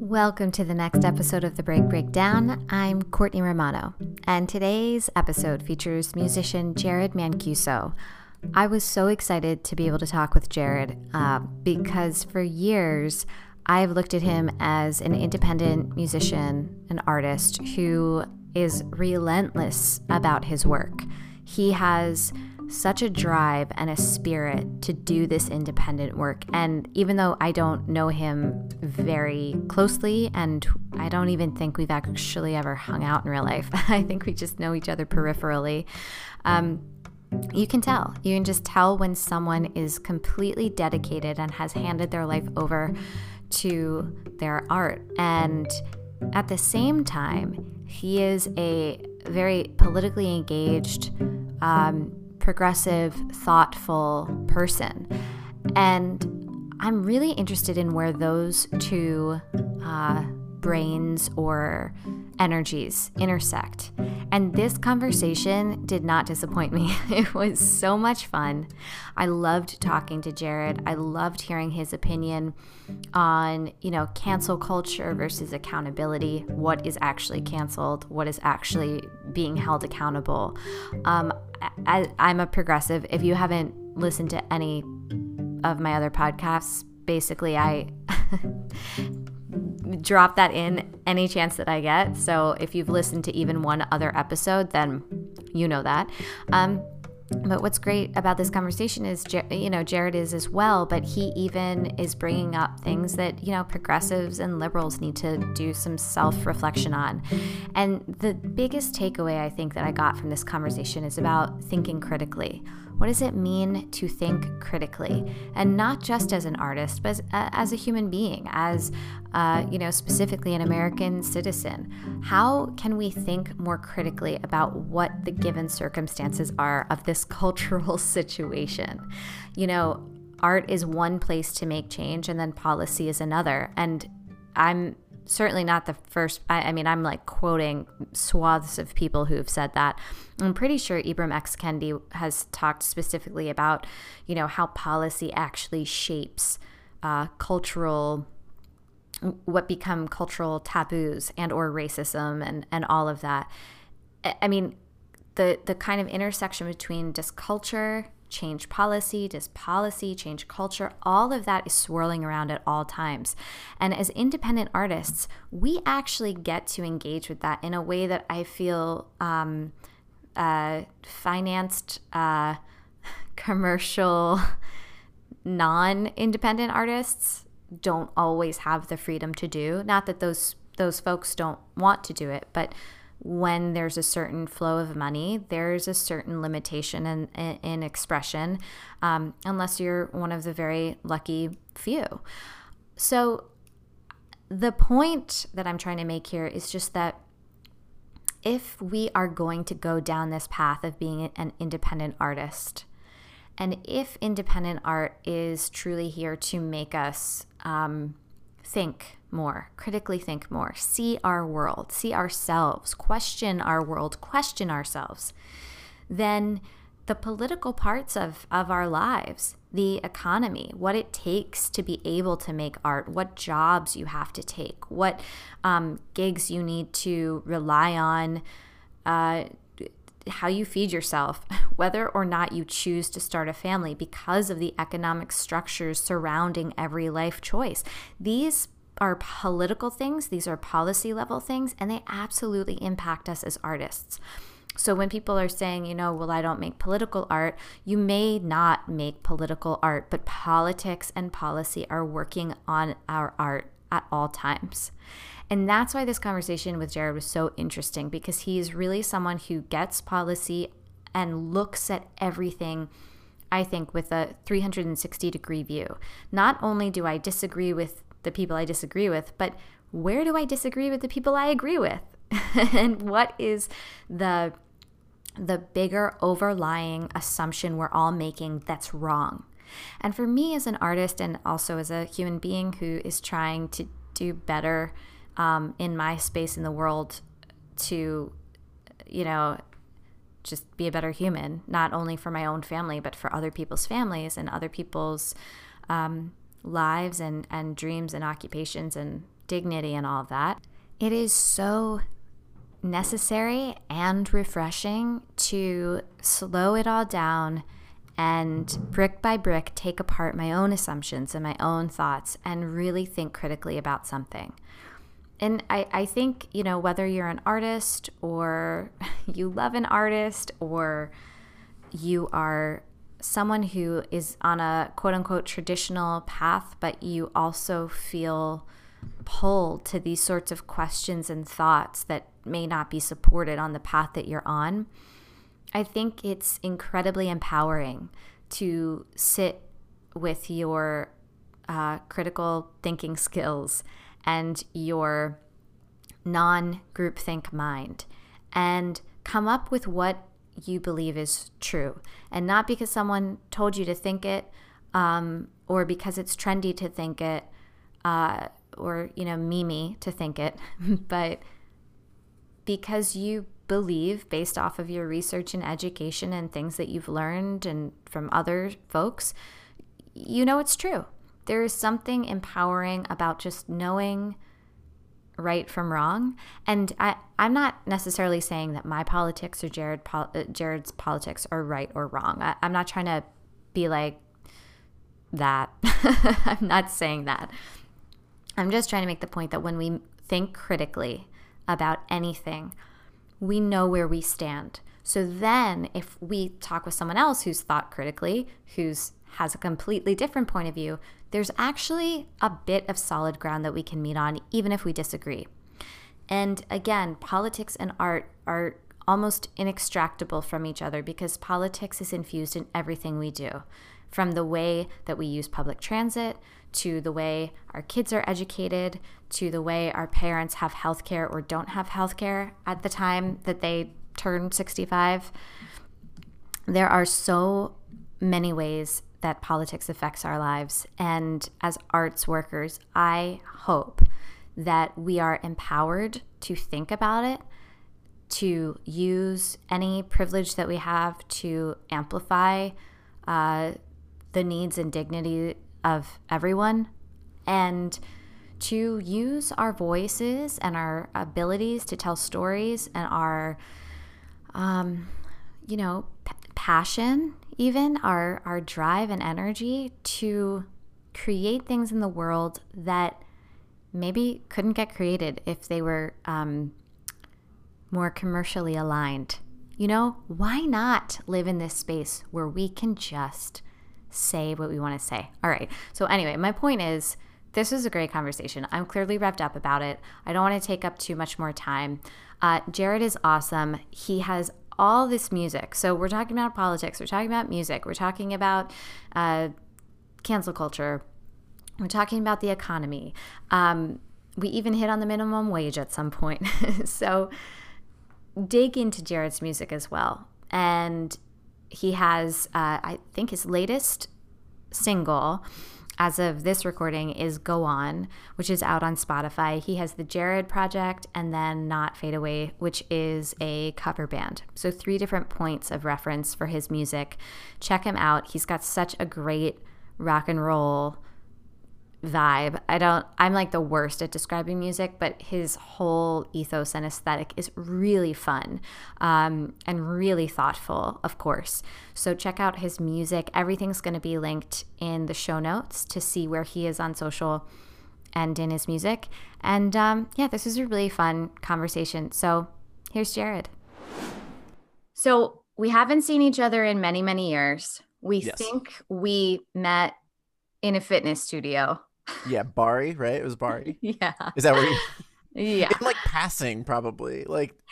Welcome to the next episode of The Breakdown. I'm Courtney Romano, and today's episode features musician Jared Mancuso. I was so excited to be able to talk with Jared because for years I've looked at him as an independent musician, an artist who is relentless about his work. He has such a drive and a spirit to do this independent work. And even though I don't know him very closely, and I don't even think we've actually ever hung out in real life, I think we just know each other peripherally, you can tell. You can just tell when someone is completely dedicated and has handed their life over to their art. And at the same time, he is a very politically engaged, progressive, thoughtful person. And I'm really interested in where those two brains or energies intersect. And this conversation did not disappoint me. It was so much fun. I loved talking to Jared. I loved hearing his opinion on, cancel culture versus accountability. What is actually canceled? What is actually being held accountable? I'm a progressive. If you haven't listened to any of my other podcasts, basically I drop that in any chance that I get. So if you've listened to even one other episode, then you know that. But what's great about this conversation is, Jared is as well, but he even is bringing up things that, progressives and liberals need to do some self-reflection on. And the biggest takeaway I think that I got from this conversation is about thinking critically. What does it mean to think critically? And not just as an artist, but as a human being, as, specifically an American citizen. How can we think more critically about what the given circumstances are of this cultural situation? Art is one place to make change, and then policy is another. And I'm certainly not the first. I'm like quoting swaths of people who have said that. I'm pretty sure Ibram X. Kendi has talked specifically about, how policy actually shapes what become cultural taboos and or racism and all of that. I mean, the kind of intersection between does culture change policy, does policy change culture, all of that is swirling around at all times. And as independent artists, we actually get to engage with that in a way that I feel financed, commercial, non-independent artists don't always have the freedom to do. Not that those folks don't want to do it, but when there's a certain flow of money, there's a certain limitation in expression, unless you're one of the very lucky few. So the point that I'm trying to make here is just that if we are going to go down this path of being an independent artist, and if independent art is truly here to make us think more, critically think more, see our world, see ourselves, question our world, question ourselves, then the political parts of our lives, the economy, what it takes to be able to make art, what jobs you have to take, what gigs you need to rely on, how you feed yourself, whether or not you choose to start a family because of the economic structures surrounding every life choice. These are political things, these are policy level things, and they absolutely impact us as artists. So when people are saying, well, I don't make political art, you may not make political art, but politics and policy are working on our art at all times. And that's why this conversation with Jared was so interesting, because he's really someone who gets policy and looks at everything, I think, with a 360-degree view. Not only do I disagree with the people I disagree with, but where do I disagree with the people I agree with? And what is the bigger overlying assumption we're all making that's wrong? And for me as an artist, and also as a human being who is trying to do better in my space in the world to, just be a better human, not only for my own family, but for other people's families and other people's lives and dreams and occupations and dignity and all of that, it is so necessary and refreshing to slow it all down and brick by brick take apart my own assumptions and my own thoughts and really think critically about something. And I think, you know, whether you're an artist or you love an artist or you are someone who is on a quote unquote traditional path, but you also feel pulled to these sorts of questions and thoughts that may not be supported on the path that you're on, I think it's incredibly empowering to sit with your critical thinking skills and your non-groupthink mind and come up with what you believe is true. And not because someone told you to think it or because it's trendy to think it or, you know, meme to think it, but because you believe based off of your research and education and things that you've learned and from other folks, you know it's true. There is something empowering about just knowing right from wrong. And I'm not necessarily saying that my politics or Jared's politics are right or wrong. I'm not trying to be like that. I'm not saying that. I'm just trying to make the point that when we think critically about anything, we know where we stand. So then if we talk with someone else who's thought critically, who's has a completely different point of view, there's actually a bit of solid ground that we can meet on, even if we disagree. And again, politics and art are almost inextractable from each other because politics is infused in everything we do, from the way that we use public transit, to the way our kids are educated, to the way our parents have healthcare or don't have healthcare at the time that they turn 65. There are so many ways that politics affects our lives. And as arts workers, I hope that we are empowered to think about it, to use any privilege that we have to amplify the needs and dignity of everyone, and to use our voices and our abilities to tell stories and our, passion, even our drive and energy to create things in the world that maybe couldn't get created if they were more commercially aligned. You know, why not live in this space where we can just say what we want to say? All right. So anyway, my point is, this was a great conversation. I'm clearly revved up about it. I don't want to take up too much more time. Jared is awesome. He has all this music. So we're talking about politics. We're talking about music. We're talking about cancel culture. We're talking about the economy. We even hit on the minimum wage at some point. So dig into Jared's music as well. And he has, I think his latest single as of this recording is Go On, which is out on Spotify. He has the Jared Project and then Not Fade Away, which is a cover band. So 3 different points of reference for his music. Check him out. He's got such a great rock and roll vibe. I'm like the worst at describing music, but his whole ethos and aesthetic is really fun and really thoughtful, of course. So check out his music. Everything's going to be linked in the show notes to see where he is on social and in his music. And this is a really fun conversation. So here's Jared. So we haven't seen each other in many, many years. We think we met in a fitness studio. Yeah, Bari, right? It was Bari. Yeah. Is that where you? Yeah. In like passing, probably.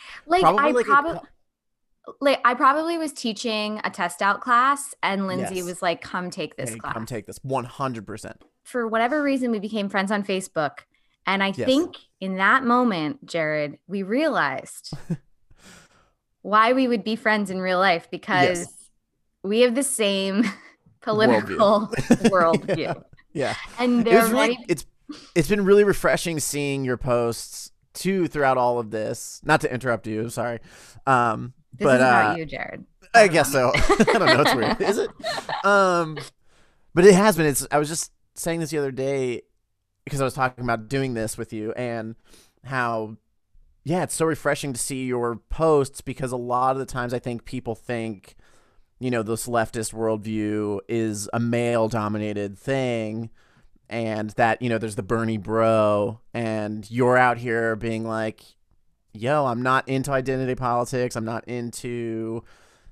I probably was teaching a test out class, and Lindsay was like, "Come take this class. Come take this." 100%. For whatever reason, we became friends on Facebook, and I think in that moment, Jared, we realized why we would be friends in real life, because we have the same political worldview. Yeah. And it's been really refreshing seeing your posts too throughout all of this. Not to interrupt you, sorry. This is about you, Jared. I guess so. I don't know, it's weird. Is it? But it has been. I was just saying this the other day. because I was talking about doing this with you and how, yeah, it's so refreshing to see your posts, because a lot of the times I think people think, this leftist worldview is a male dominated thing, and that, there's the Bernie bro, and you're out here being like, yo, I'm not into identity politics. I'm not into,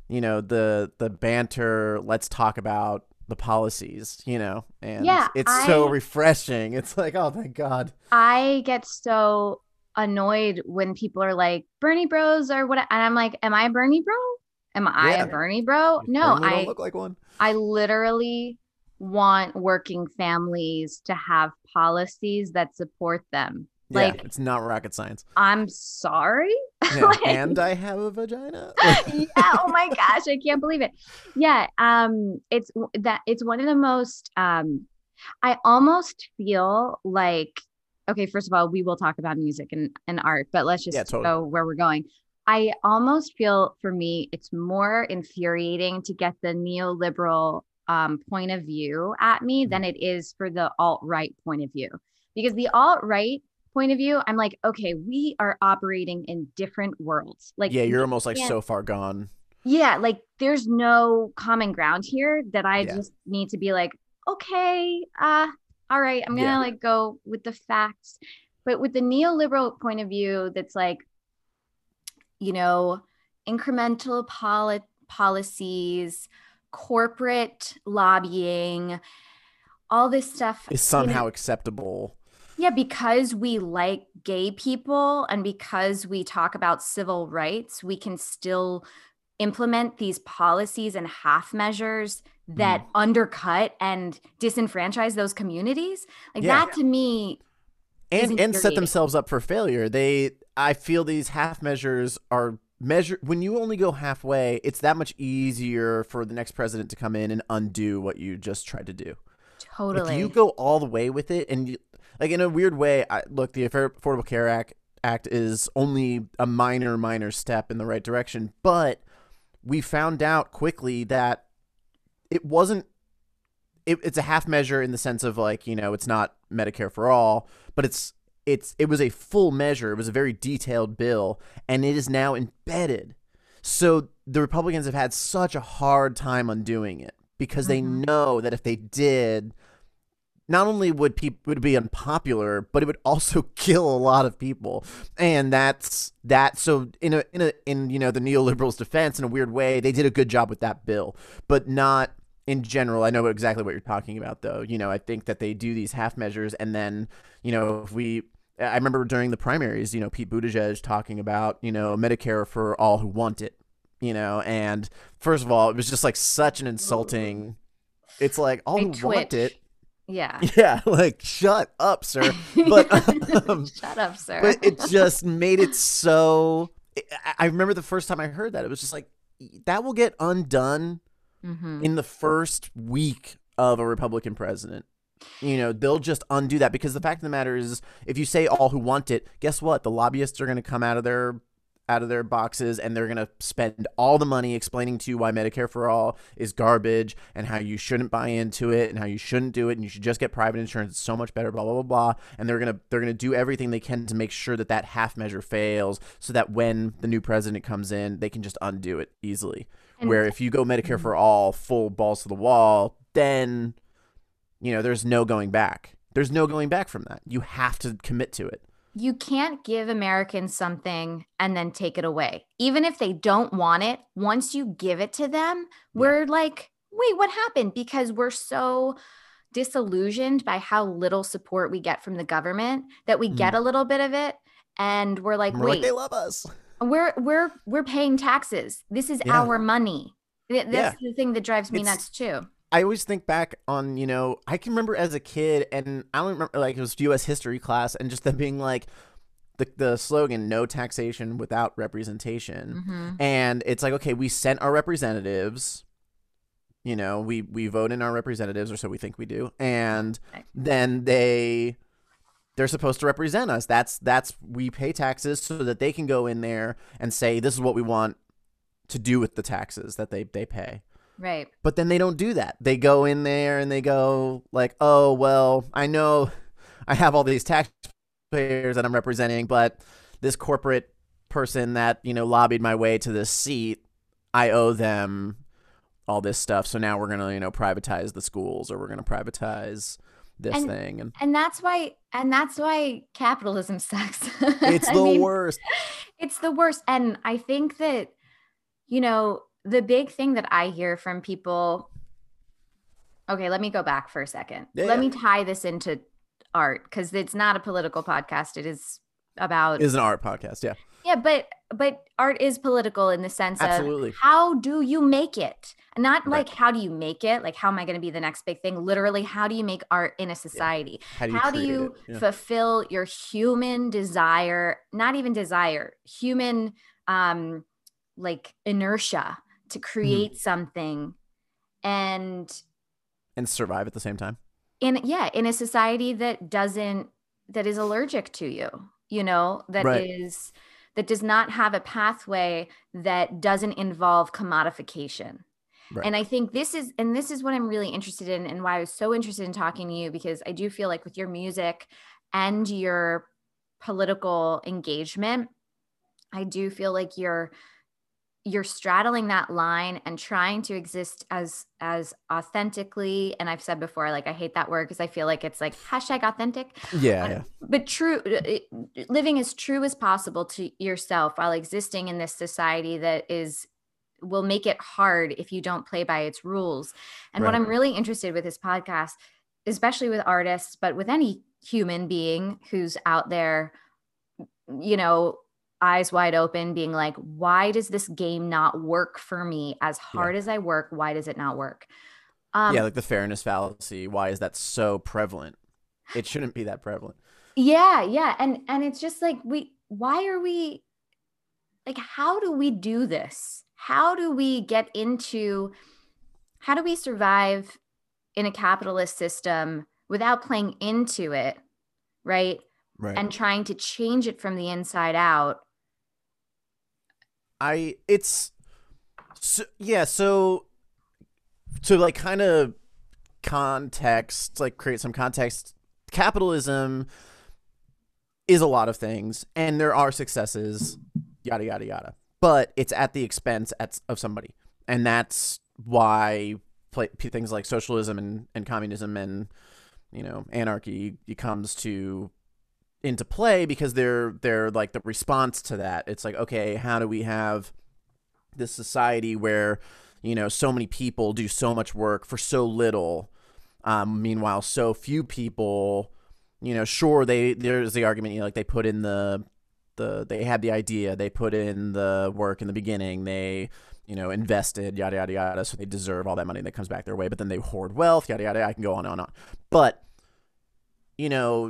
the banter. Let's talk about the policies, and Yeah, it's so refreshing. It's like, oh, thank God. I get so annoyed when people are like Bernie bros or what, and I'm like, am I a Bernie bro? Am I a Yeah, Bernie bro? you No, certainly don't look like one. I literally want working families to have policies that support them. Yeah, Like, it's not rocket science. I'm sorry. Yeah, Like, and I have a vagina. yeah, oh my gosh, I can't believe it. Yeah, it's one of the most I almost feel like, okay, first of all, we will talk about music and art, but let's Yeah, just totally. go where we're going. I almost feel, for me, it's more infuriating to get the neoliberal point of view at me than it is for the alt-right point of view. Because the alt-right point of view, I'm like, okay, we are operating in different worlds. Like, Yeah, you're we almost like can't, so far gone. yeah, like there's no common ground here that I Yeah, just need to be like, okay, all right, I'm yeah. gonna like go with the facts. But with the neoliberal point of view, that's like, you know, incremental policies, corporate lobbying, all this stuff, Is somehow acceptable. yeah, because we like gay people and because we talk about civil rights, we can still implement these policies and half measures Mhm. that undercut and disenfranchise those communities. Like Yeah, that to me is and set infuriating. themselves up for failure. I feel these half measures are measure when you only go halfway. It's that much easier for the next president to come in and undo what you just tried to do. If you Totally. go all the way with it, and like in a weird way, look, the Affordable Care Act is only a minor step in the right direction, but we found out quickly that it wasn't. It's a half measure in the sense of like, it's not Medicare for all, but it was a full measure. It was a very detailed bill, and it is now embedded. So the Republicans have had such a hard time undoing it, because they Mm-hmm. know that if they did, not only would it be unpopular, but it would also kill a lot of people. And that's that. So in the neoliberals' defense, in a weird way, they did a good job with that bill, but not in general. I know exactly what you're talking about, though. I think that they do these half measures, and then if we. I remember during the primaries, Pete Buttigieg talking about, Medicare for all who want it, and first of all, it was just like such an insulting. It's like all I who want it. twitch. Yeah. Yeah, like shut up, sir. But Shut up, sir. but it just made it so. I remember the first time I heard that, it was just like, that will get undone Mm-hmm. in the first week of a Republican president. They'll just undo that, because the fact of the matter is, if you say all who want it, guess what? The lobbyists are going to come out of their boxes, and they're going to spend all the money explaining to you why Medicare for all is garbage, and how you shouldn't buy into it, and how you shouldn't do it, and you should just get private insurance. It's so much better, blah blah blah blah. And they're going to do everything they can to make sure that half measure fails, so that when the new president comes in, they can just undo it easily. And Where if you go Medicare for all, full balls to the wall, then there's no going back. There's no going back from that. You have to commit to it. you can't give Americans something and then take it away. Even if they don't want it, once you give it to them, we're like, wait, what happened? Because we're so disillusioned by how little support we get from the government that we get a little bit of it, and we're like, And we're like, wait, they love us. we're paying taxes. This is Yeah. our money. Yeah. That's the thing that drives me It's nuts too. I always think back on, I can remember as a kid, and I don't remember, like, it was U.S. history class, and just them being like, the slogan, no taxation without representation. Mm-hmm. And it's like, okay, we sent our representatives, we vote in our representatives, or so we think we do. And then they're supposed to represent us. We pay taxes so that they can go in there and say, this is what we want to do with the taxes that they pay. Right. But then they don't do that. They go in there and they go like, oh, well, I know I have all these taxpayers that I'm representing, but this corporate person that, you know, lobbied my way to this seat, I owe them all this stuff. So now we're going to, you know, privatize the schools, or we're going to privatize this and thing. and that's why capitalism sucks. It's I the mean, worst. it's the worst. And I think that, you know, the big thing that I hear from people, okay, let me go back for a second. Yeah, Let yeah. me tie this into art, because it's not a political podcast. It is about, It is an art podcast. Yeah, yeah, but art is political in the sense of, absolutely. how do you make it? Not Right. like, how do you make it? Like, how am I going to be the next big thing? Literally, how do you make art in a Yeah. society? How do you How do create it? you Yeah. fulfill your human desire, not even desire, human like inertia to create something, and And survive at the same time. in a society that is allergic to you, you know, Right. that does not have a pathway that doesn't involve commodification. Right. And I think this is what I'm really interested in, and why I was so interested in talking to you, because I do feel like with your music and your political engagement, I do feel like you're straddling that line and trying to exist as authentically. And I've said before, like, I hate that word because I feel like it's like hashtag authentic. Yeah. Yeah. But true, living as true as possible to yourself while existing in this society that will make it hard if you don't play by its rules. And what Right. I'm really interested with this podcast, especially with artists, but with any human being who's out there, you know, eyes wide open, being like, why does this game not work for me? As Yeah. hard as I work, why does it not work? Yeah. Like the fairness fallacy. Why is that so prevalent? It shouldn't be that prevalent. Yeah. And it's just like, why are we, like, how do we do this? How do we survive in a capitalist system without playing into it, right? Right. And trying to change it from the inside out. It's so, yeah, so to like kind of context, like create some context, capitalism is a lot of things, and there are successes, yada yada yada, but it's at the expense of somebody. And that's why things like socialism and communism and, you know, anarchy comes into play, because they're like the response to that. It's like, okay, how do we have this society where, you know, so many people do so much work for so little, meanwhile so few people, you know, sure, there's the argument, you know, like they put in they had the idea, they put in the work in the beginning, they, you know, invested, yada yada yada, so they deserve all that money that comes back their way, but then they hoard wealth, yada yada. I can go on and on. But, you know,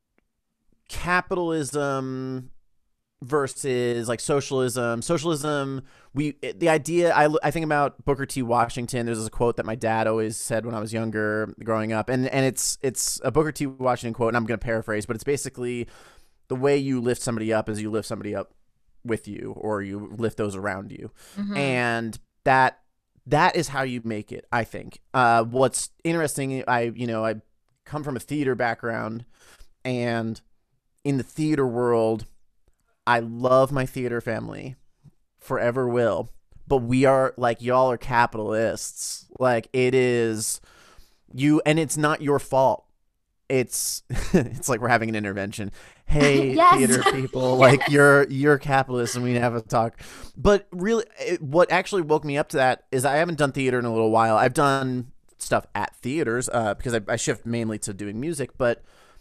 capitalism versus like socialism. The idea, I think about Booker T. Washington. There's this quote that my dad always said when I was younger, growing up, and it's a Booker T. Washington quote, and I'm going to paraphrase, but it's basically, the way you lift somebody up is you lift somebody up with you, or you lift those around you. Mm-hmm. And that is how you make it, I think. What's interesting, I come from a theater background, and in the theater world, I love my theater family, forever will, but we are like, y'all are capitalists. Like, it is you, and it's not your fault. It's it's like we're having an intervention. Hey, Yes. theater people, Yes. like you're capitalists, and we have a talk. But really, what actually woke me up to that is I haven't done theater in a little while. I've done stuff at theaters because I shift mainly to doing music, but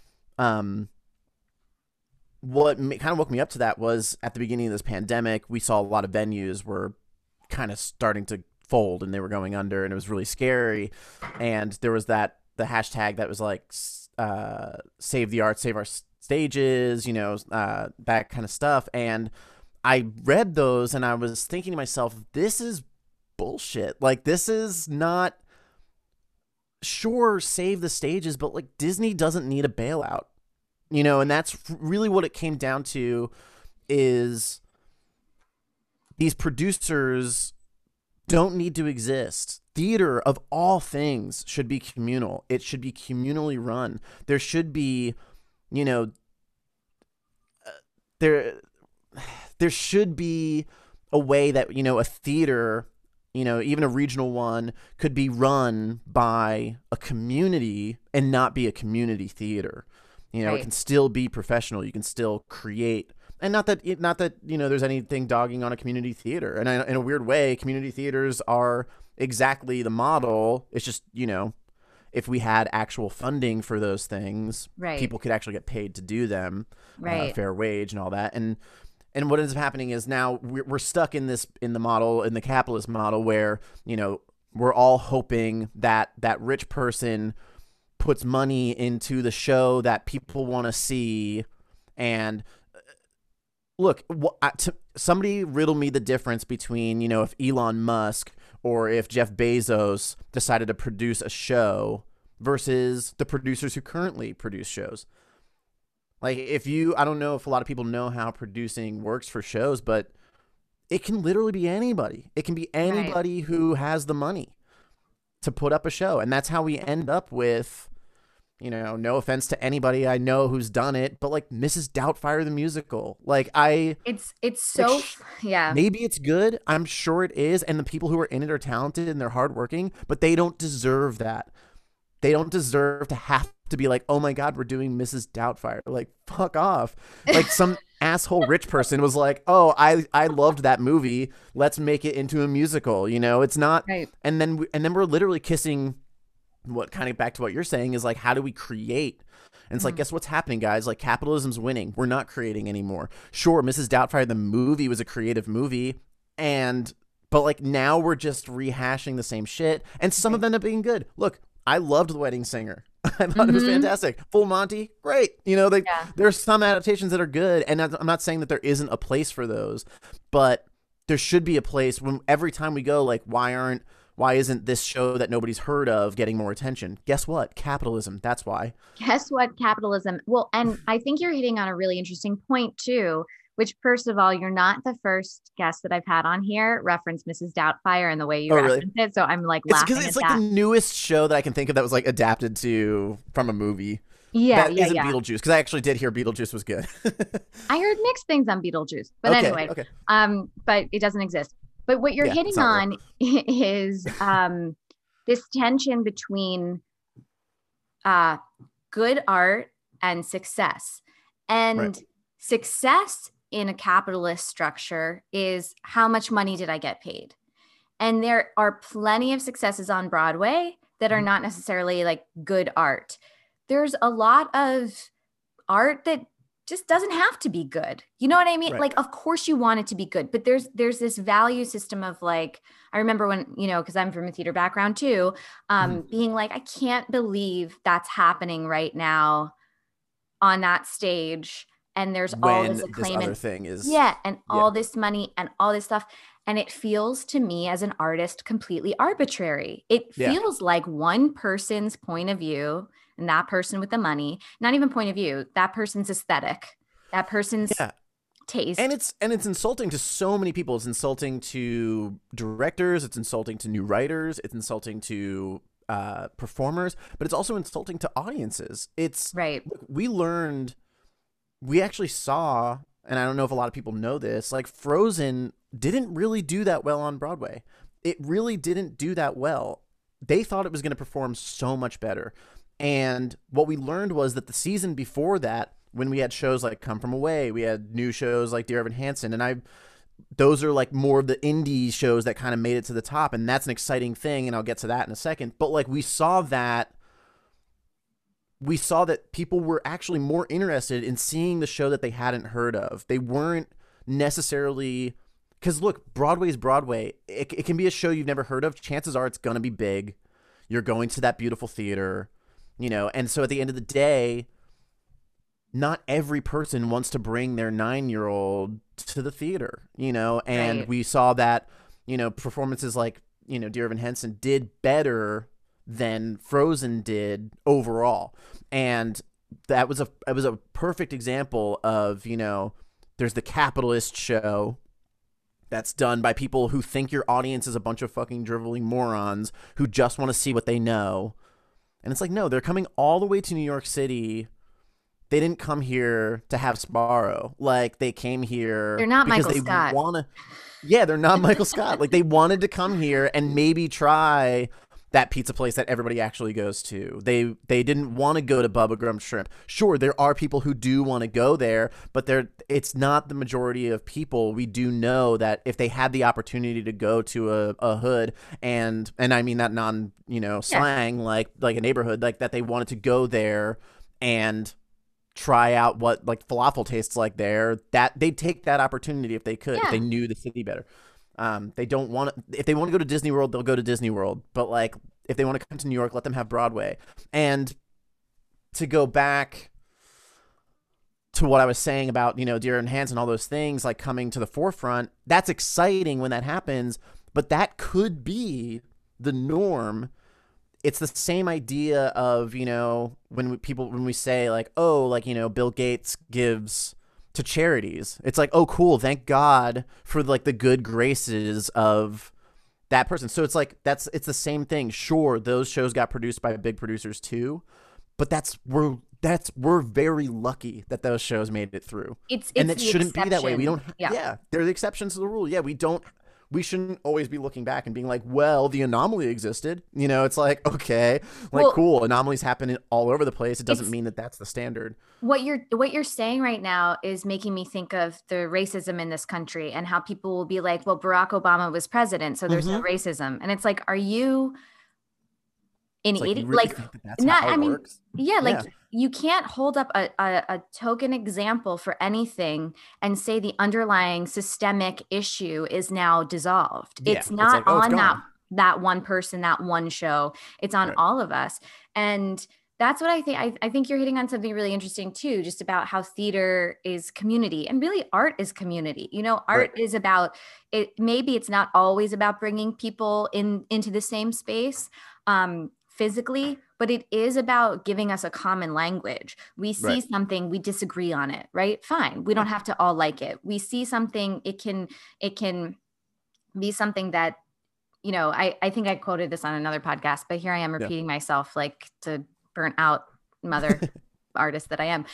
what kind of woke me up to that was at the beginning of this pandemic, we saw a lot of venues were kind of starting to fold, and they were going under, and it was really scary. And there was the hashtag that was like, save the arts, save our stages, you know, that kind of stuff. And I read those, and I was thinking to myself, this is bullshit. Like, this is not, sure, save the stages, but like, Disney doesn't need a bailout. You know, and that's really what it came down to, is these producers don't need to exist. Theater, of all things, should be communal. It should be communally run. There should be you know, there there should be a way that, you know, a theater, you know, even a regional one, could be run by a community and not be a community theater. You know, it Right. can still be professional. You can still create, and not that you know, there's anything dogging on a community theater. And in a weird way, community theaters are exactly the model. It's just, you know, if we had actual funding for those things, Right. people could actually get paid to do them, a Right. fair wage and all that. And what ends up happening is now we're stuck in the model, in the capitalist model, where, you know, we're all hoping that that rich person puts money into the show that people want to see. And look, somebody riddle me the difference between, you know, if Elon Musk or if Jeff Bezos decided to produce a show versus the producers who currently produce shows. Like, I don't know if a lot of people know how producing works for shows, but it can literally be anybody. It can be anybody who has the money to put up a show. And that's how we end up with, you know, no offense to anybody I know who's done it, but like Mrs. Doubtfire the musical. Like, It's like, so yeah. maybe it's good. I'm sure it is. And the people who are in it are talented and they're hardworking, but they don't deserve that. They don't deserve to have to be like, oh my God, we're doing Mrs. Doubtfire. Like, fuck off. Like, some asshole rich person was like, oh, I loved that movie. Let's make it into a musical. You know, it's not. Right. And then we're literally kissing what, kind of back to what you're saying, is like, how do we create? And it's like, guess what's happening, guys? Like, capitalism's winning. We're not creating anymore. Sure, Mrs. Doubtfire, the movie, was a creative movie. But like, now we're just rehashing the same shit. And some of them end up being good. Look, I loved The Wedding Singer. I thought it was fantastic. Full Monty, great. You know, there's some adaptations that are good, and I'm not saying that there isn't a place for those, but there should be a place when every time we go, like, why isn't this show that nobody's heard of getting more attention? Guess what? Capitalism. That's why. Guess what? Capitalism. Well, and I think you're hitting on a really interesting point too, which, first of all, you're not the first guest that I've had on here reference Mrs. Doubtfire and the way you reference it. So I'm like laughing because it's at like that. the newest show that I can think of that was like adapted from a movie. Yeah, that isn't Beetlejuice, because I actually did hear Beetlejuice was good. I heard mixed things on Beetlejuice, but anyway, but it doesn't exist. But what you're hitting on is this tension between good art and success. And success in a capitalist structure is how much money did I get paid? And there are plenty of successes on Broadway that are not necessarily like good art. There's a lot of art that just doesn't have to be good. You know what I mean? Right. Like, of course you want it to be good, but there's this value system of like, I remember when, you know, because I'm from a theater background too, being like, I can't believe that's happening right now on that stage. And there's all this acclaim other thing is and all this money and all this stuff. And it feels to me as an artist completely arbitrary. It feels like one person's point of view, and that person with the money, not even point of view, that person's aesthetic, that person's taste. And it's insulting to so many people. It's insulting to directors, it's insulting to new writers, it's insulting to performers, but it's also insulting to audiences. It's right. We actually saw, and I don't know if a lot of people know this, like Frozen didn't really do that well on Broadway. It really didn't do that well. They thought it was going to perform so much better. And what we learned was that the season before that, when we had shows like Come From Away, we had new shows like Dear Evan Hansen, and those are like more of the indie shows that kind of made it to the top, and that's an exciting thing, and I'll get to that in a second. But like we saw that people were actually more interested in seeing the show that they hadn't heard of. They weren't necessarily, because look, Broadway's Broadway. It can be a show you've never heard of. Chances are it's going to be big. You're going to that beautiful theater, you know, and so at the end of the day, not every person wants to bring their 9-year-old to the theater, you know, and we saw that, you know, performances like, you know, Dear Evan Hansen did better than Frozen did overall. And it was a perfect example of, you know, there's the capitalist show that's done by people who think your audience is a bunch of fucking driveling morons who just want to see what they know. And it's like, no, they're coming all the way to New York City they didn't come here to have Sparrow. Like they came They're here not because Michael they Scott. want to. Yeah, they're not Michael Scott. Like they wanted to come here and maybe try that pizza place that everybody actually goes to. They didn't want to go to Bubba Grump Shrimp. Sure, there are people who do want to go there, but it's not the majority of people. We do know that if they had the opportunity to go to a hood and I mean that non, Yeah. slang, like a neighborhood, like that they wanted to go there and try out what like falafel tastes like there, that they'd take that opportunity if they could, if they Yeah. knew the city better. They don't want to, if they want to go to Disney World, they'll go to Disney World, but like if they want to come to New York, let them have Broadway. And to go back to what I was saying about, Dear Evan Hansen and all those things like coming to the forefront, that's exciting when that happens, but that could be the norm. It's the same idea of, when we say like, oh, like, Bill Gates gives to charities. It's like, oh, cool. Thank God for like the good graces of that person. So it's like, it's the same thing. Sure, those shows got produced by big producers too, but we're very lucky that those shows made it through. And It's that the shouldn't be that way. We exception. don't, Yeah. yeah, they're the exceptions to the rule. Yeah, we shouldn't always be looking back and being like, well, the anomaly existed. It's like, okay, like, Well, cool. Anomalies happen all over the place. It doesn't it's mean that that's the standard. what you're saying right now is making me think of the racism in this country and how people will be like, well, Barack Obama was president, so there's no Mm-hmm. racism. And it's like, are you an It's like, you idiot? really Like, think that that's not, how I it mean, works? yeah, like Yeah. you can't hold up a token example for anything and say the underlying systemic issue is now dissolved. Yeah. It's It's not like, oh, it's on gone. that one person, that one show. It's on Right. all of us. And that's what I think. I think you're hitting on something really interesting too, just about how theater is community and really art is community. Right. Art is about it. Maybe it's not always about bringing people into the same space physically, but it is about giving us a common language. We see Right. something, we disagree on it, right? Fine. We Yeah. don't have to all like it. We see something, it can be something that, I think I quoted this on another podcast, but here I am Yeah. repeating myself like to burnt out mother artist that I am.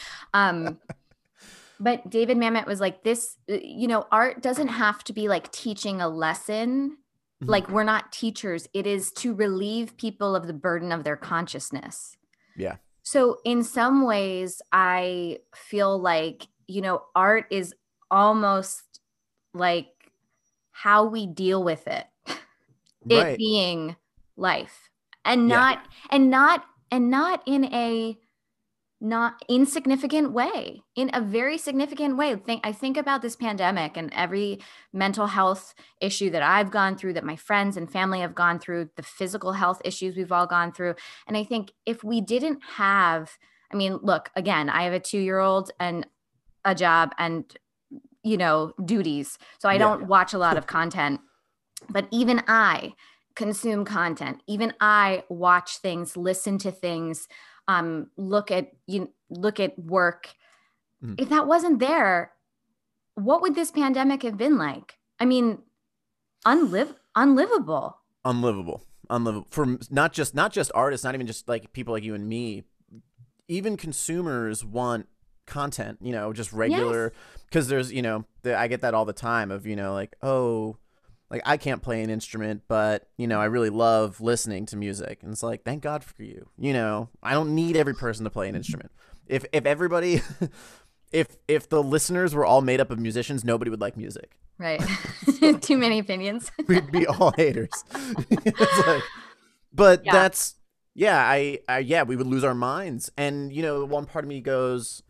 But David Mamet was like, this, art doesn't have to be like teaching a lesson. Mhm. Like, we're not teachers. It is to relieve people of the burden of their consciousness. Yeah. So in some ways, I feel like, art is almost like how we deal with it, it Right. being life, and Yeah. not in a not insignificant way, in a very significant way. I think about this pandemic and every mental health issue that I've gone through, that my friends and family have gone through, the physical health issues we've all gone through. And I think if we didn't have, I mean, look, again, I have a 2-year-old and a job and, duties. So I Yeah. don't watch a lot of content, but even I consume content. Even I watch things, listen to things, look at work. Mhm. If that wasn't there, what would this pandemic have been like? I mean, unlivable. Unlivable for not just artists, not even just like people like you and me. Even consumers want content, just regular, because there's, I get that all the time of, like, oh, like I can't play an instrument, but I really love listening to music, and it's like, thank God for you. I don't need every person to play an instrument. If everybody, if the listeners were all made up of musicians, nobody would like music. Right. Too many opinions. We'd be all haters. It's like, but Yeah. that's, yeah, yeah, we would lose our minds. And one part of me goes,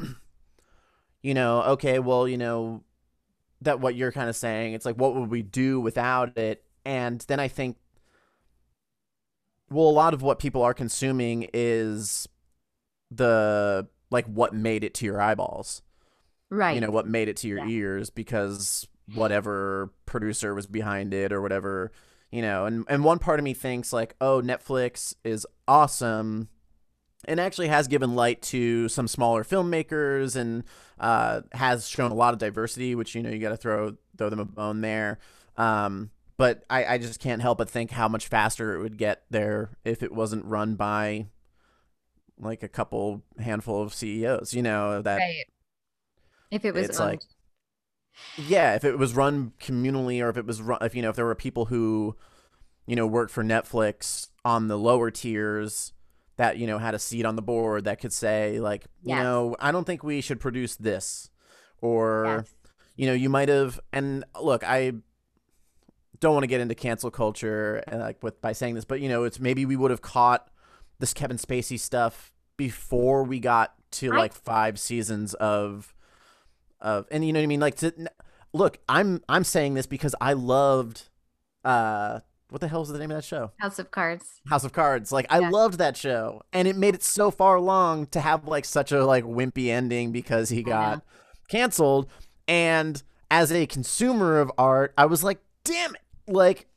okay, well, that what you're kind of saying, it's like, what would we do without it? And then I think, well, a lot of what people are consuming is the, like, what made it to your eyeballs, Right. what made it to your Yeah. ears, because whatever producer was behind it or whatever, and one part of me thinks like, oh, Netflix is awesome and actually has given light to some smaller filmmakers and has shown a lot of diversity, which, you got to throw them a bone there. But I just can't help but think how much faster it would get there if it wasn't run by like a couple handful of CEOs, you know, that Right. If it was it's like, owned. yeah, if it was run communally, or if it was run, if, you know, if there were people who, you know, worked for Netflix on the lower tiers that, you know, had a seat on the board that could say, like, you Yes. know, I don't think we should produce this. Or, Yes. you know, you might have, and look, I don't want to get into cancel culture, like, with by saying this, but, you know, it's maybe we would have caught this Kevin Spacey stuff before we got to I like 5 seasons and you know what I mean, like, look, I'm saying this because I loved what the hell is the name of that show? House of Cards. House of Cards. Like, I Yeah. loved that show, and it made it so far along to have like such a like wimpy ending because he I know. got canceled. And as a consumer of art, I was like, damn it, like,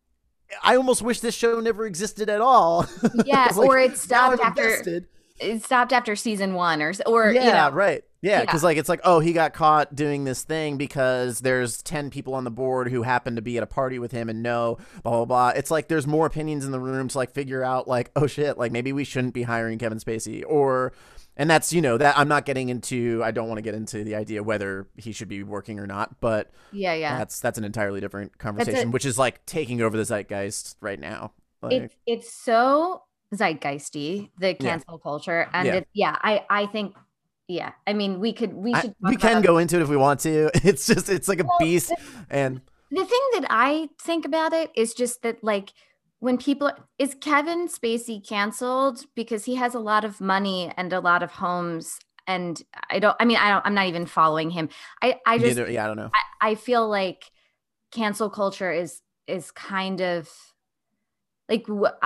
I almost wish this show never existed at all. Yeah, It's like, or now I'm invested. it stopped after season one, or Yeah, right. Yeah, yeah. because like it's like, oh, he got caught doing this thing because there's 10 people on the board who happen to be at a party with him and know blah blah blah. It's like there's more opinions in the room to like figure out like, oh shit, like maybe we shouldn't be hiring Kevin Spacey, or, and that's, you know, that I'm not getting into. I don't want to get into the idea whether he should be working or not, but Yeah, yeah. that's an entirely different That's a conversation, which is like taking over the zeitgeist right now. Like, it's so zeitgeisty, the yeah, cancel culture, and yeah. I think, yeah. I mean, we should We talk about can go into it if we want to. It's just, it's like a well, beast, and the thing that I think about it is just that, like, when people, is Kevin Spacey canceled because he has a lot of money and a lot of homes, and I'm not even following him. I just yeah, I don't know. I feel like cancel culture is kind of like,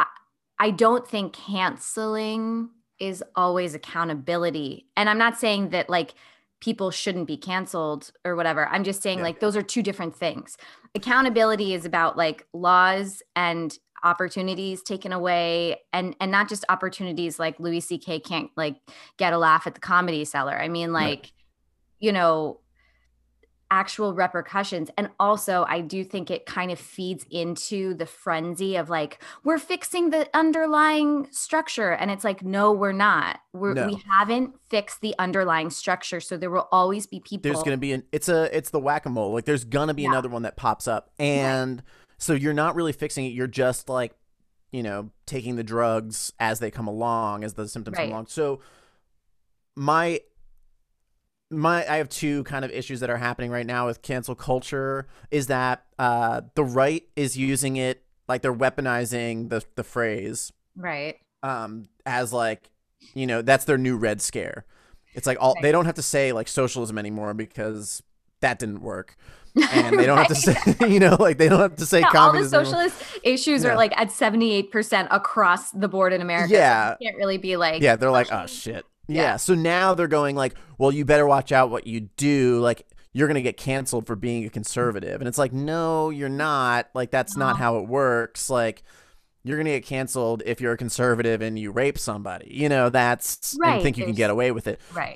I don't think canceling is always accountability. And I'm not saying that like people shouldn't be canceled or whatever. I'm just saying Yeah. like those are two different things. Accountability is about like laws and opportunities taken away, and not just opportunities like Louis C.K. can't like get a laugh at the Comedy Cellar. I mean, Right. like, you know, actual repercussions. And also, I do think it kind of feeds into the frenzy of like, we're fixing the underlying structure. And it's like, no, we're not. We No. haven't fixed the underlying structure. So there will always be There's people. gonna be it's the whack-a-mole. Like, there's gonna be Yeah. another one that pops up. Right. And so you're not really fixing it. You're just like, you know, taking the drugs as they come along, as the symptoms come Right. along. So my I have two kind of issues that are happening right now with cancel culture, is that the right is using it, like they're weaponizing the phrase Right. as like, you know, that's their new Red Scare. It's like, all, Right. they don't have to say like socialism anymore because that didn't work, and they don't have to say Right. you know, like they don't have to say Yeah, all the communism anymore. socialist issues are Yeah, like at 78% across the board in America. So yeah, you can't really be like, yeah. They're like, oh socialist. shit. Yeah. Yeah. So now they're going like, well, you better watch out what you do. Like, you're gonna get canceled for being a conservative, and it's like, no, you're not. Like, that's not No. how it works. Like, you're gonna get canceled if you're a conservative and you rape somebody. You know, that's, and Right. think you can get away with it. Right.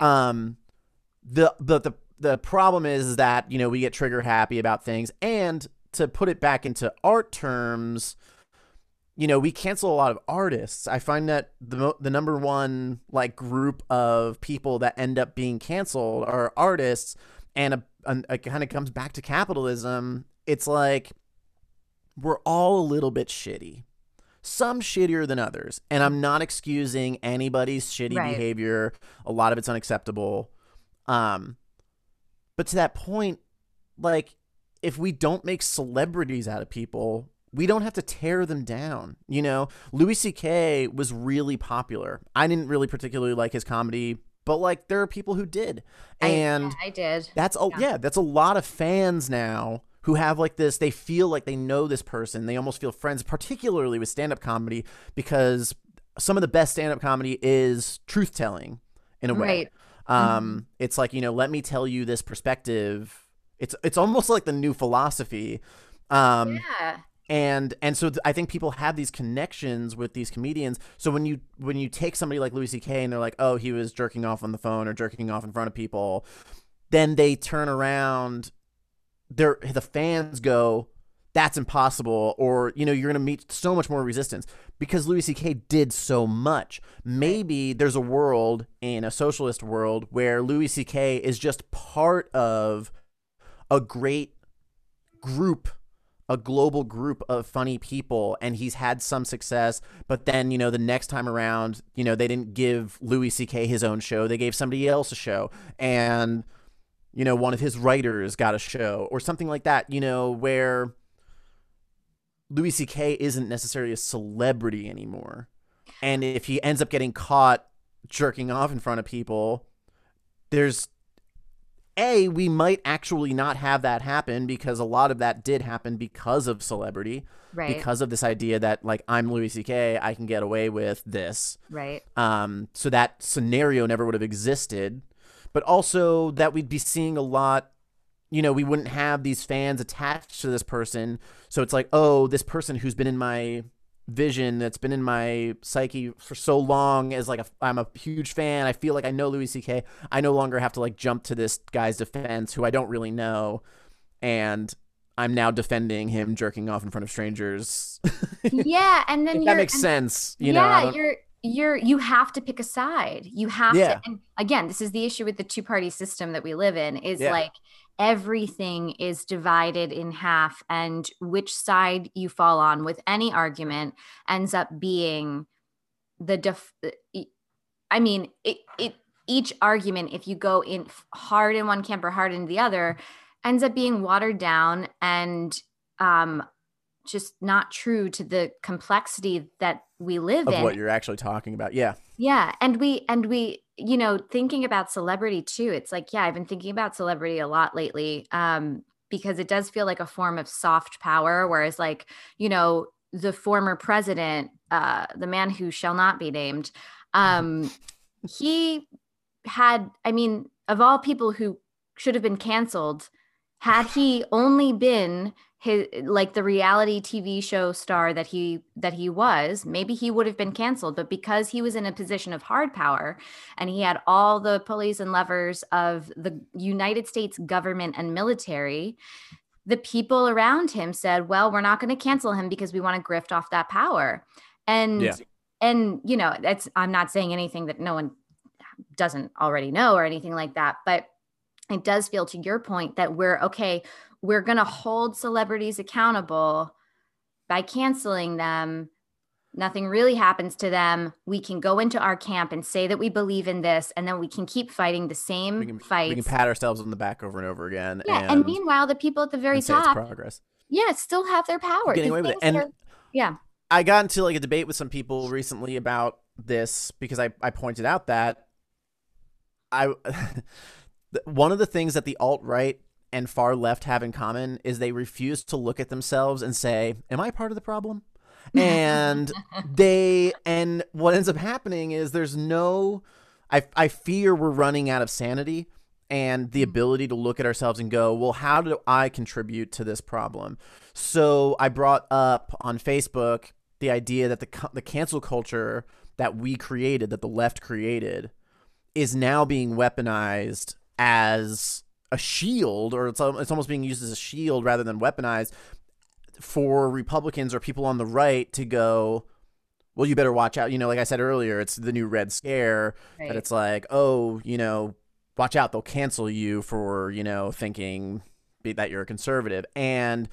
The problem is that, you know, we get trigger happy about things, and to put it back into art terms, you know, we cancel a lot of artists. I find that the number one like group of people that end up being canceled are artists, and it kind of comes back to capitalism. It's like, we're all a little bit shitty. Some shittier than others, and I'm not excusing anybody's shitty Right. behavior. A lot of it's unacceptable. Um, but to that point, like, if we don't make celebrities out of people, we don't have to tear them down. You know, Louis C.K. was really popular. I didn't really particularly like his comedy, but like, there are people who did, and I did. that's a, Yeah. yeah, that's a lot of fans now who have like this. They feel like they know this person. They almost feel friends, particularly with stand-up comedy, because some of the best stand-up comedy is truth telling in a way. Right. Mhm. It's like, you know, let me tell you this perspective. It's almost like the new philosophy. Um, Yeah. and so I think people have these connections with these comedians. So when you take somebody like Louis C.K. and they're like, oh, he was jerking off on the phone or jerking off in front of people, then they turn around, the fans go, that's impossible, or you're going to meet so much more resistance because Louis C.K. did so much. Maybe there's a world, in a socialist world, where Louis C.K. is just part of a great group, a global group of funny people, and he's had some success, but then the next time around they didn't give Louis C.K. his own show, they gave somebody else a show, and one of his writers got a show or something like that, where Louis C.K. isn't necessarily a celebrity anymore. And if he ends up getting caught jerking off in front of people, we might actually not have that happen, because a lot of that did happen because of celebrity, Right. because of this idea that, like, I'm Louis C.K., I can get away with this. Right. So that scenario never would have existed. But also that we'd be seeing a lot, we wouldn't have these fans attached to this person. So it's like, oh, this person who's been in my vision, that's been in my psyche for so long, as like I'm a huge fan, I feel like I know Louis C.K., I no longer have to like jump to this guy's defense who I don't really know, and I'm now defending him jerking off in front of strangers. Yeah, and then that makes sense. You have to pick a side. You have to, and again, this is the issue with the two-party system that we live in, is like everything is divided in half, and which side you fall on with any argument ends up being each argument, if you go in hard in one camp or hard in the other, ends up being watered down and just not true to the complexity that we live in. Of what you're actually talking about. Yeah. Yeah. And we, thinking about celebrity too, it's like, I've been thinking about celebrity a lot lately, because it does feel like a form of soft power, whereas like, the former president, the man who shall not be named, he had, of all people who should have been canceled, had he only been the reality TV show star that he was, maybe he would have been canceled. But because he was in a position of hard power and he had all the pulleys and levers of the United States government and military, the people around him said, well, we're not going to cancel him because we want to grift off that power. And I'm not saying anything that no one doesn't already know or anything like that, but it does feel, to your point, that we're going to hold celebrities accountable by canceling them. Nothing really happens to them. We can go into our camp and say that we believe in this, and then we can keep fighting the same fights. We can pat ourselves on the back over and over again. Yeah, and meanwhile, the people at the very top, progress. Still have their power. Getting away with it. And I got into like a debate with some people recently about this, because I pointed out that one of the things that the alt-right and far left have in common is they refuse to look at themselves and say, am I part of the problem? And what ends up happening is I fear we're running out of sanity and the ability to look at ourselves and go, well, how do I contribute to this problem? So I brought up on Facebook the idea that the cancel culture that we created, that the left created, is now being weaponized as a shield, or it's almost being used as a shield rather than weaponized, for Republicans or people on the right to go, well, you better watch out. Like I said earlier, it's the new Red Scare, right? That it's like, oh, watch out, they'll cancel you for, thinking that you're a conservative. And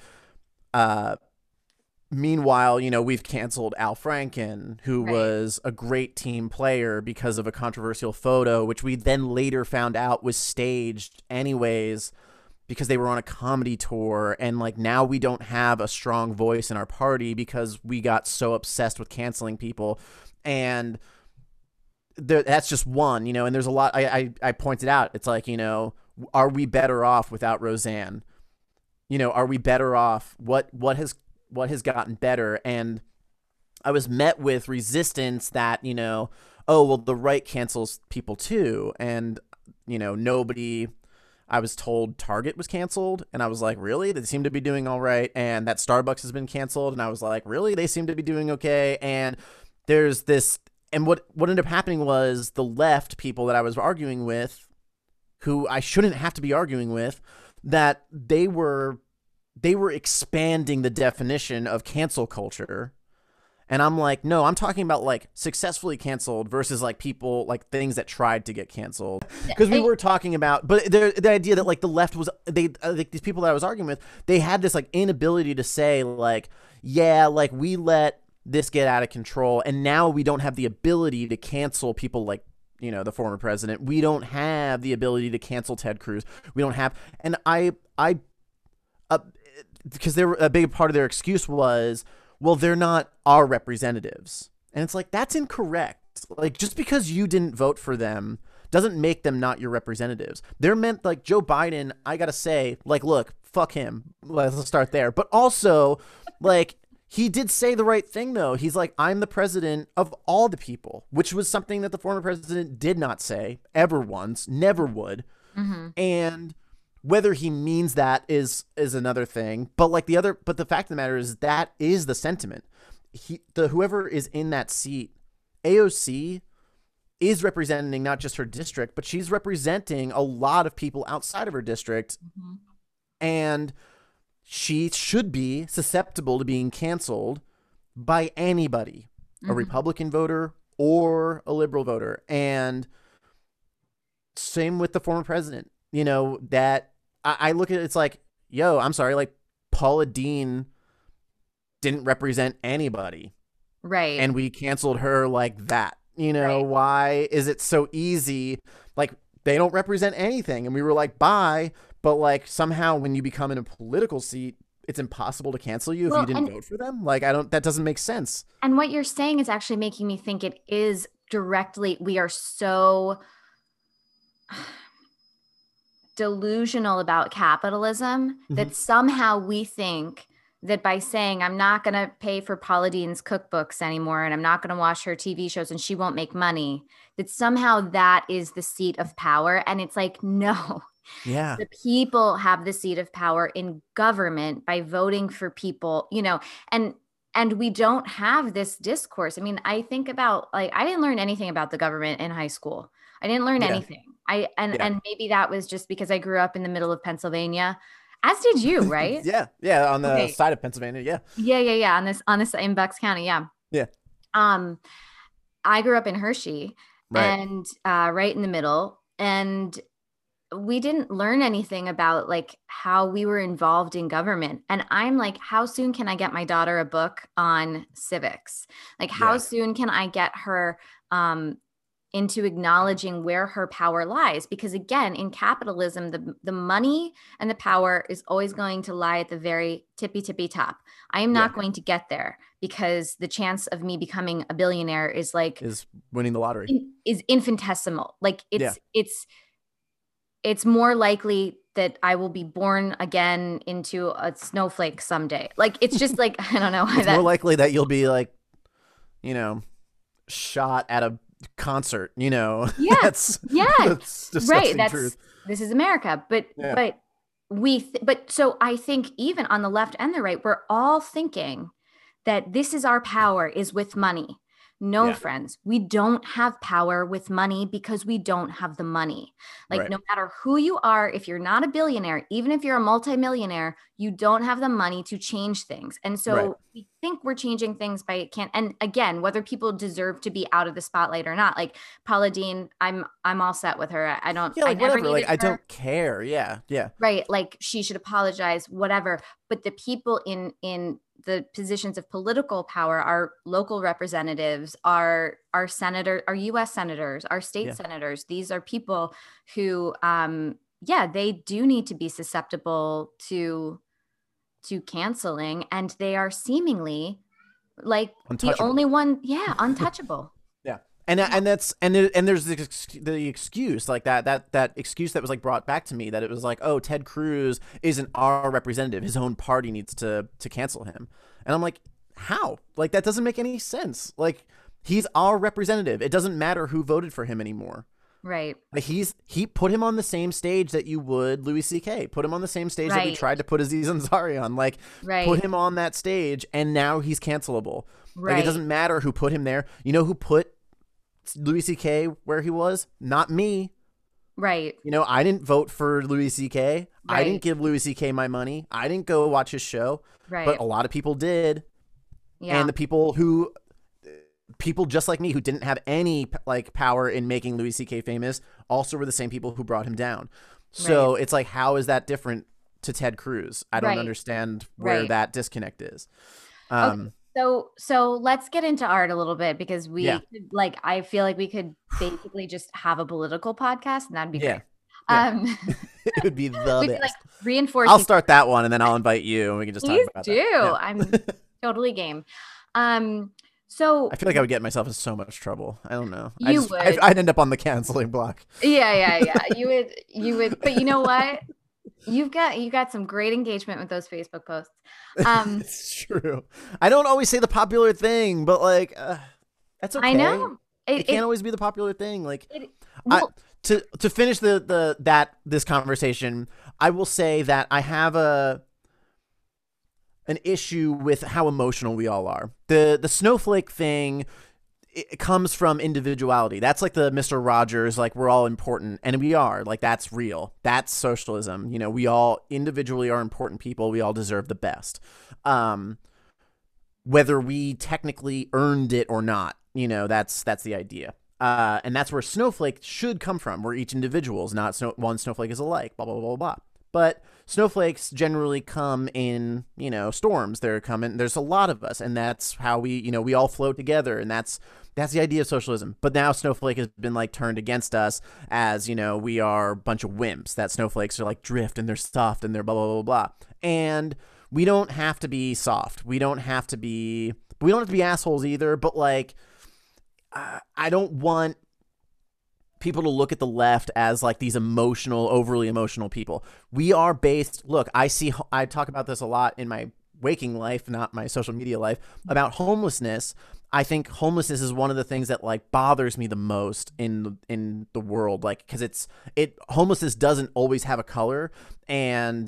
meanwhile, we've canceled Al Franken, who was a great team player, because of a controversial photo, which we then later found out was staged anyways, because they were on a comedy tour. And like, now we don't have a strong voice in our party because we got so obsessed with canceling people. And that's just one, and there's a lot. I pointed out, it's like, are we better off without Roseanne? Are we better off? What has gotten better? And I was met with resistance that, oh, well, the right cancels people too. And, I was told Target was canceled, and I was like, really? They seem to be doing all right. And that Starbucks has been canceled, and I was like, really? They seem to be doing okay. And there's this, and what ended up happening was the left people that I was arguing with, who I shouldn't have to be arguing with, that they were they were expanding the definition of cancel culture. And I'm like, no, I'm talking about like successfully canceled versus like people, like things that tried to get canceled. Because we were talking about, but the idea that like the left was, like these people that I was arguing with, they had this like inability to say like, yeah, like we let this get out of control, and now we don't have the ability to cancel people like, you know, the former president. We don't have the ability to cancel Ted Cruz. We don't have, and because they were, a big part of their excuse was, well, they're not our representatives. And it's like, that's incorrect. Like, just because you didn't vote for them doesn't make them not your representatives. They're meant, like, Joe Biden, I gotta say, like, look, fuck him. Let's start there. But also, like, he did say the right thing, though. He's like, I'm the president of all the people, which was something that the former president did not say ever once, never would. Mm-hmm. And whether he means that is another thing, but the fact of the matter is that is the sentiment. Whoever is in that seat, AOC is representing not just her district, but she's representing a lot of people outside of her district, mm-hmm. and she should be susceptible to being canceled by anybody, mm-hmm. a Republican voter or a liberal voter, and same with the former president. You know, that I look at it, it's like, yo, I'm sorry, like Paula Deen didn't represent anybody. Right. And we canceled her like that. You know, right. Why is it so easy? Like, they don't represent anything. And we were like, bye. But like, somehow when you become in a political seat, it's impossible to cancel you if you didn't vote for them. Like, that doesn't make sense. And what you're saying is actually making me think it is directly, we are so delusional about capitalism, mm-hmm. that somehow we think that by saying I'm not going to pay for Paula Deen's cookbooks anymore and I'm not going to watch her TV shows and she won't make money, that somehow that is the seat of power. And it's like, no. Yeah. The people have the seat of power in government by voting for people, you know, and we don't have this discourse. I mean, I think about, like, I didn't learn anything about the government in high school. I didn't learn anything. And maybe that was just because I grew up in the middle of Pennsylvania, as did you, right? Yeah, on the side of Pennsylvania, yeah. On this in Bucks County, yeah. I grew up in Hershey, right. And right in the middle, and we didn't learn anything about like how we were involved in government. And I'm like, how soon can I get my daughter a book on civics? Like, how soon can I get her into acknowledging where her power lies? Because again, in capitalism, the money and the power is always going to lie at the very tippy top. I am not going to get there because the chance of me becoming a billionaire is winning the lottery, is infinitesimal. Like it's more likely that I will be born again into a snowflake someday. Like, it's just like, I don't know. It's more likely that you'll be like, you know, shot at a concert, you know. Yeah. That's disgusting truth. This is America. But so I think even on the left and the right, we're all thinking that this is our power is with money. No, friends, we don't have power with money because we don't have the money. Like, no matter who you are, if you're not a billionaire, even if you're a multimillionaire, you don't have the money to change things. And so we think we're changing things by and again, whether people deserve to be out of the spotlight or not, like Paula Deen, I'm all set with her. I don't, I never needed her. I don't care. Yeah. Right. Like, she should apologize, whatever. But the people in the positions of political power, our local representatives, our senator, our U.S. senators, our state senators. These are people who, they do need to be susceptible to canceling, and they are seemingly like the only one, untouchable. And there's the excuse like that excuse that was like brought back to me, that it was like, oh, Ted Cruz isn't our representative, his own party needs to cancel him. And I'm like, how? Like, that doesn't make any sense. Like, he's our representative. It doesn't matter who voted for him anymore. Right. Like, he put him on the same stage that you would Louis C.K. Put him on the same stage that we tried to put Aziz Ansari on. Like, put him on that stage, and now he's cancelable. Like, it doesn't matter who put him there. You know who put Louis C.K. where he was? Not me. Right. You know, I didn't vote for Louis C.K. I didn't Right. give Louis C.K. my money. I didn't go watch his show, but Right. a lot of people did. Yeah. And the people just like me who didn't have any like power in making Louis C.K. famous also were the same people who brought him down. Right. So it's like, how is that different to Ted Cruz? I don't Right. understand where Right. that disconnect is. Okay. Um, So let's get into art a little bit because yeah, we could, like, I feel like we could basically just have a political podcast and that'd be yeah, great. yeah. Um, It would be the we'd be like best. I'll reinforcing. start that one and then I'll invite you and we can just talk Please about that. do. Yeah. I'm totally game. Um, so I feel like I would get myself in so much trouble. I don't know. you would, I'd end up on the canceling block. yeah. You would, but you know what? You got some great engagement with those Facebook posts. Um, It's true. I don't always say the popular thing, but like, that's I okay. know It can't always be the popular thing. Like, it I well, to finish this conversation, I will say that I have an issue with how emotional we all are. The snowflake thing, it comes from individuality. That's like the Mr. Rogers, like we're all important, and we are. Like that's real. That's socialism. You know, we all individually are important people. We all deserve the best. Whether we technically earned it or not, you know, that's the idea. And that's where snowflake should come from. Where each individual is not one snowflake is alike. Blah blah blah blah. But snowflakes generally come in, you know, storms. They're coming. There's a lot of us, and that's how we, you know, we all flow together, and that's the idea of socialism. But now snowflake has been like turned against us as, you know, we are a bunch of wimps. That snowflakes are like drift and they're soft and they're blah blah blah blah. And we don't have to be soft. We don't have to be assholes either. But like, I don't want people to look at the left as like these emotional, overly emotional people. We are based. Look, I talk about this a lot in my waking life, not my social media life, about homelessness. I think homelessness is one of the things that like bothers me the most in the world, like because homelessness doesn't always have a color, and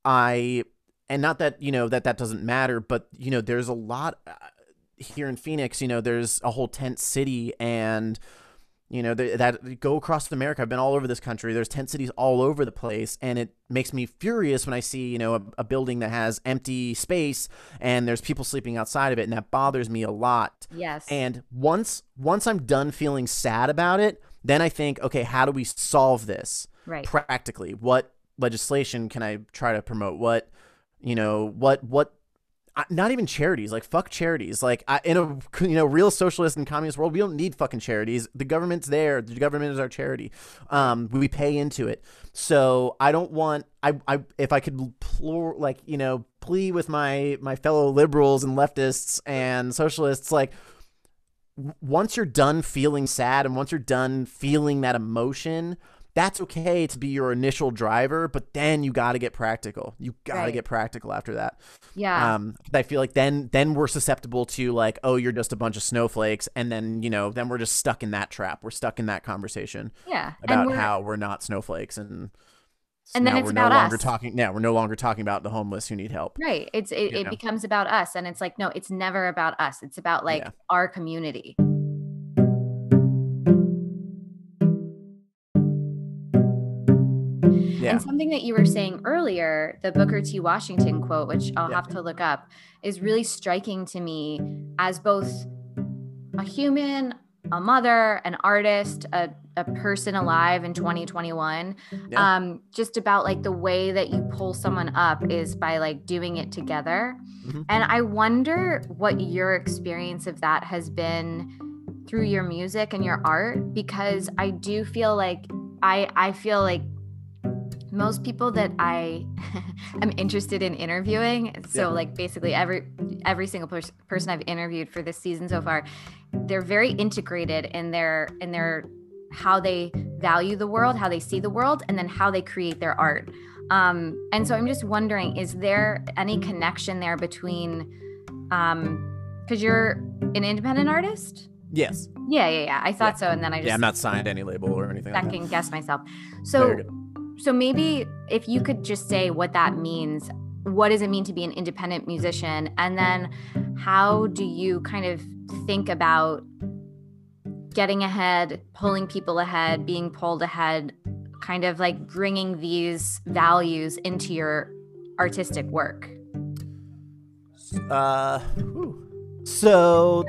not that, you know, that doesn't matter, but you know there's a lot here in Phoenix. You know, there's a whole tent city, and you know, that go across America. I've been all over this country. There's tent cities all over the place, and it makes me furious when I see, you know, a building that has empty space and there's people sleeping outside of it, and that bothers me a lot. yes, And once I'm done feeling sad about it, then I think, okay, how do we solve this right. practically? What legislation can I try to promote? What, you know, what not even charities, like fuck charities. Like in a, you know, real socialist and communist world, we don't need fucking charities. The government's there. The government is our charity. We pay into it. So I don't want, if I could plea with my fellow liberals and leftists and socialists, like once you're done feeling sad and once you're done feeling that emotion, that's okay to be your initial driver, but then you got to get practical. You got to get practical after that. Yeah. I feel like then we're susceptible to like, oh, you're just a bunch of snowflakes, and then, you know, then we're just stuck in that trap. We're stuck in that conversation. Yeah. About how we're not snowflakes, and then now it's we're about no longer us. talking. Yeah, we're no longer talking about the homeless who need help. Right. It becomes about us, and it's like, no, it's never about us. It's about like our community. Yeah. And something that you were saying earlier, the Booker T. Washington quote, which I'll have to look up, is really striking to me as both a human, a mother, an artist, a person alive in 2021. Just about like the way that you pull someone up is by like doing it together. Mm-hmm. And I wonder what your experience of that has been through your music and your art, because I do feel like I feel like most people that I am interested in interviewing, so like basically every single person I've interviewed for this season so far, they're very integrated in their how they value the world, how they see the world, and then how they create their art. And so I'm just wondering, is there any connection there between, because you're an independent artist? Yes. Yeah. I thought so, and then I just I'm not signed to any label or anything. Second guess myself. So maybe if you could just say what that means. What does it mean to be an independent musician? And then how do you kind of think about getting ahead, pulling people ahead, being pulled ahead kind of like bringing these values into your artistic work? So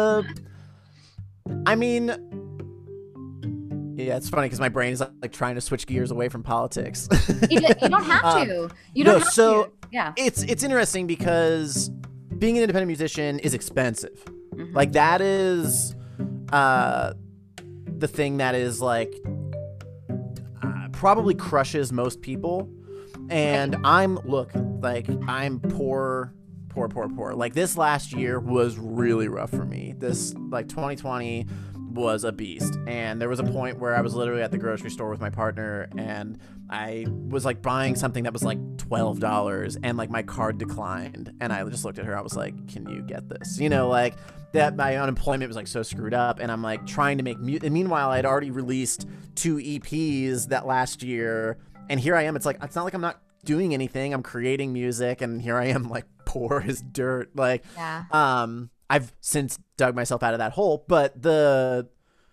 I mean, yeah, it's funny because my brain is like trying to switch gears away from politics. You don't have to. You No, don't have so to. Yeah. it's interesting because being an independent musician is expensive. Like that is the thing that is like probably crushes most people. And I'm poor. Like this last year was really rough for me. This like 2020 was a beast. And there was a point where I was literally at the grocery store with my partner and I was like buying something that was like $12 and like my card declined. And I just looked at her. I was like, can you get this? You know, like that my unemployment was like so screwed up. And I'm like trying to make music. And meanwhile, I'd already released 2 EPs that last year. And here I am. It's like, it's not like I'm not doing anything. I'm creating music. And here I am like poor as dirt. Like, I've since dug myself out of that hole, but there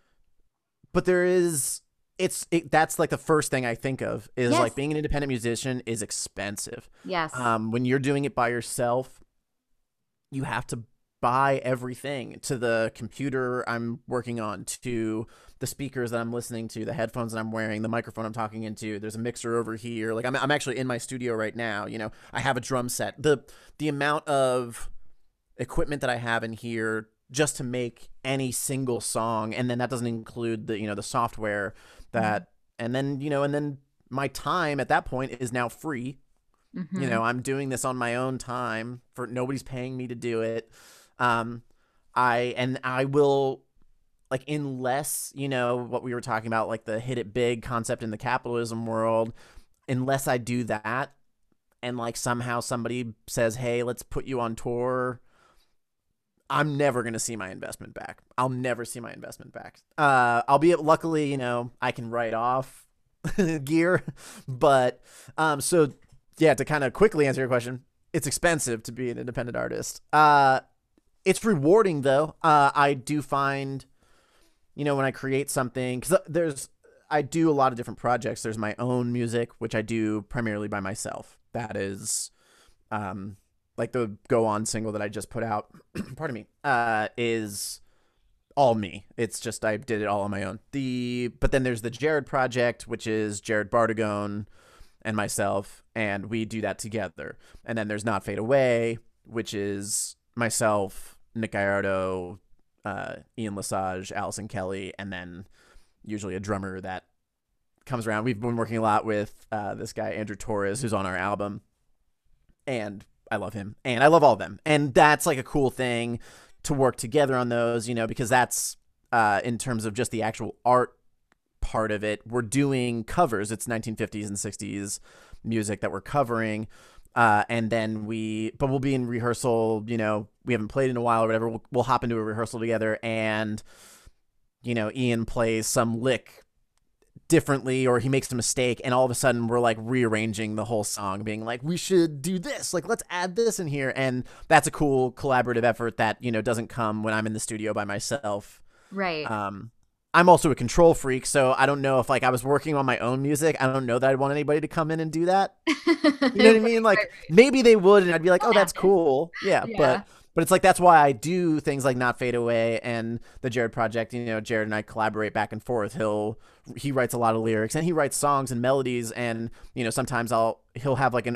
is, that's like the first thing I think of is like being an independent musician is expensive. Yes. When you're doing it by yourself, you have to buy everything, to the computer I'm working on, to the speakers that I'm listening to, the headphones that I'm wearing, the microphone I'm talking into. There's a mixer over here. Like I'm actually in my studio right now. You know, I have a drum set. The amount of equipment that I have in here just to make any single song, and then that doesn't include the, you know, the software that, and then, you know, and then my time at that point is now free. You know, I'm doing this on my own time, for nobody's paying me to do it. I will, like, unless, you know, what we were talking about, like the hit it big concept in the capitalism world, unless I do that and like somehow somebody says, hey, let's put you on tour, I'm never going to see my investment back. I'll never see my investment back. I'll be, luckily, you know, I can write off gear, but, so yeah, to kind of quickly answer your question, it's expensive to be an independent artist. It's rewarding though. I do find, you know, when I create something, cause I do a lot of different projects. There's my own music, which I do primarily by myself. That is, like the Go On single that I just put out, pardon me, is all me. It's just, I did it all on my own. But then there's the Jared project, which is Jared Bardagone and myself, and we do that together. And then there's Not Fade Away, which is myself, Nick Gallardo, Ian Lesage, Allison Kelly, and then usually a drummer that comes around. We've been working a lot with this guy, Andrew Torres, who's on our album, and I love him, and I love all of them. And that's like a cool thing to work together on those, you know, because that's in terms of just the actual art part of it. We're doing covers. It's 1950s and 60s music that we're covering. And then we'll be in rehearsal, you know, we haven't played in a while or whatever. We'll hop into a rehearsal together, and, you know, Ian plays some lick differently, or he makes a mistake, and all of a sudden we're like rearranging the whole song, being like, we should do this, like let's add this in here. And that's a cool collaborative effort that, you know, doesn't come when I'm in the studio by myself. Right. I'm also a control freak, so I don't know if like I was working on my own music, I don't know that I'd want anybody to come in and do that. You know what I mean? Like maybe they would, and I'd be like, oh, that's cool. Yeah. But it's like, that's why I do things like Not Fade Away and the Jared project. You know, Jared and I collaborate back and forth. He writes a lot of lyrics, and he writes songs and melodies, and, you know, sometimes he'll have like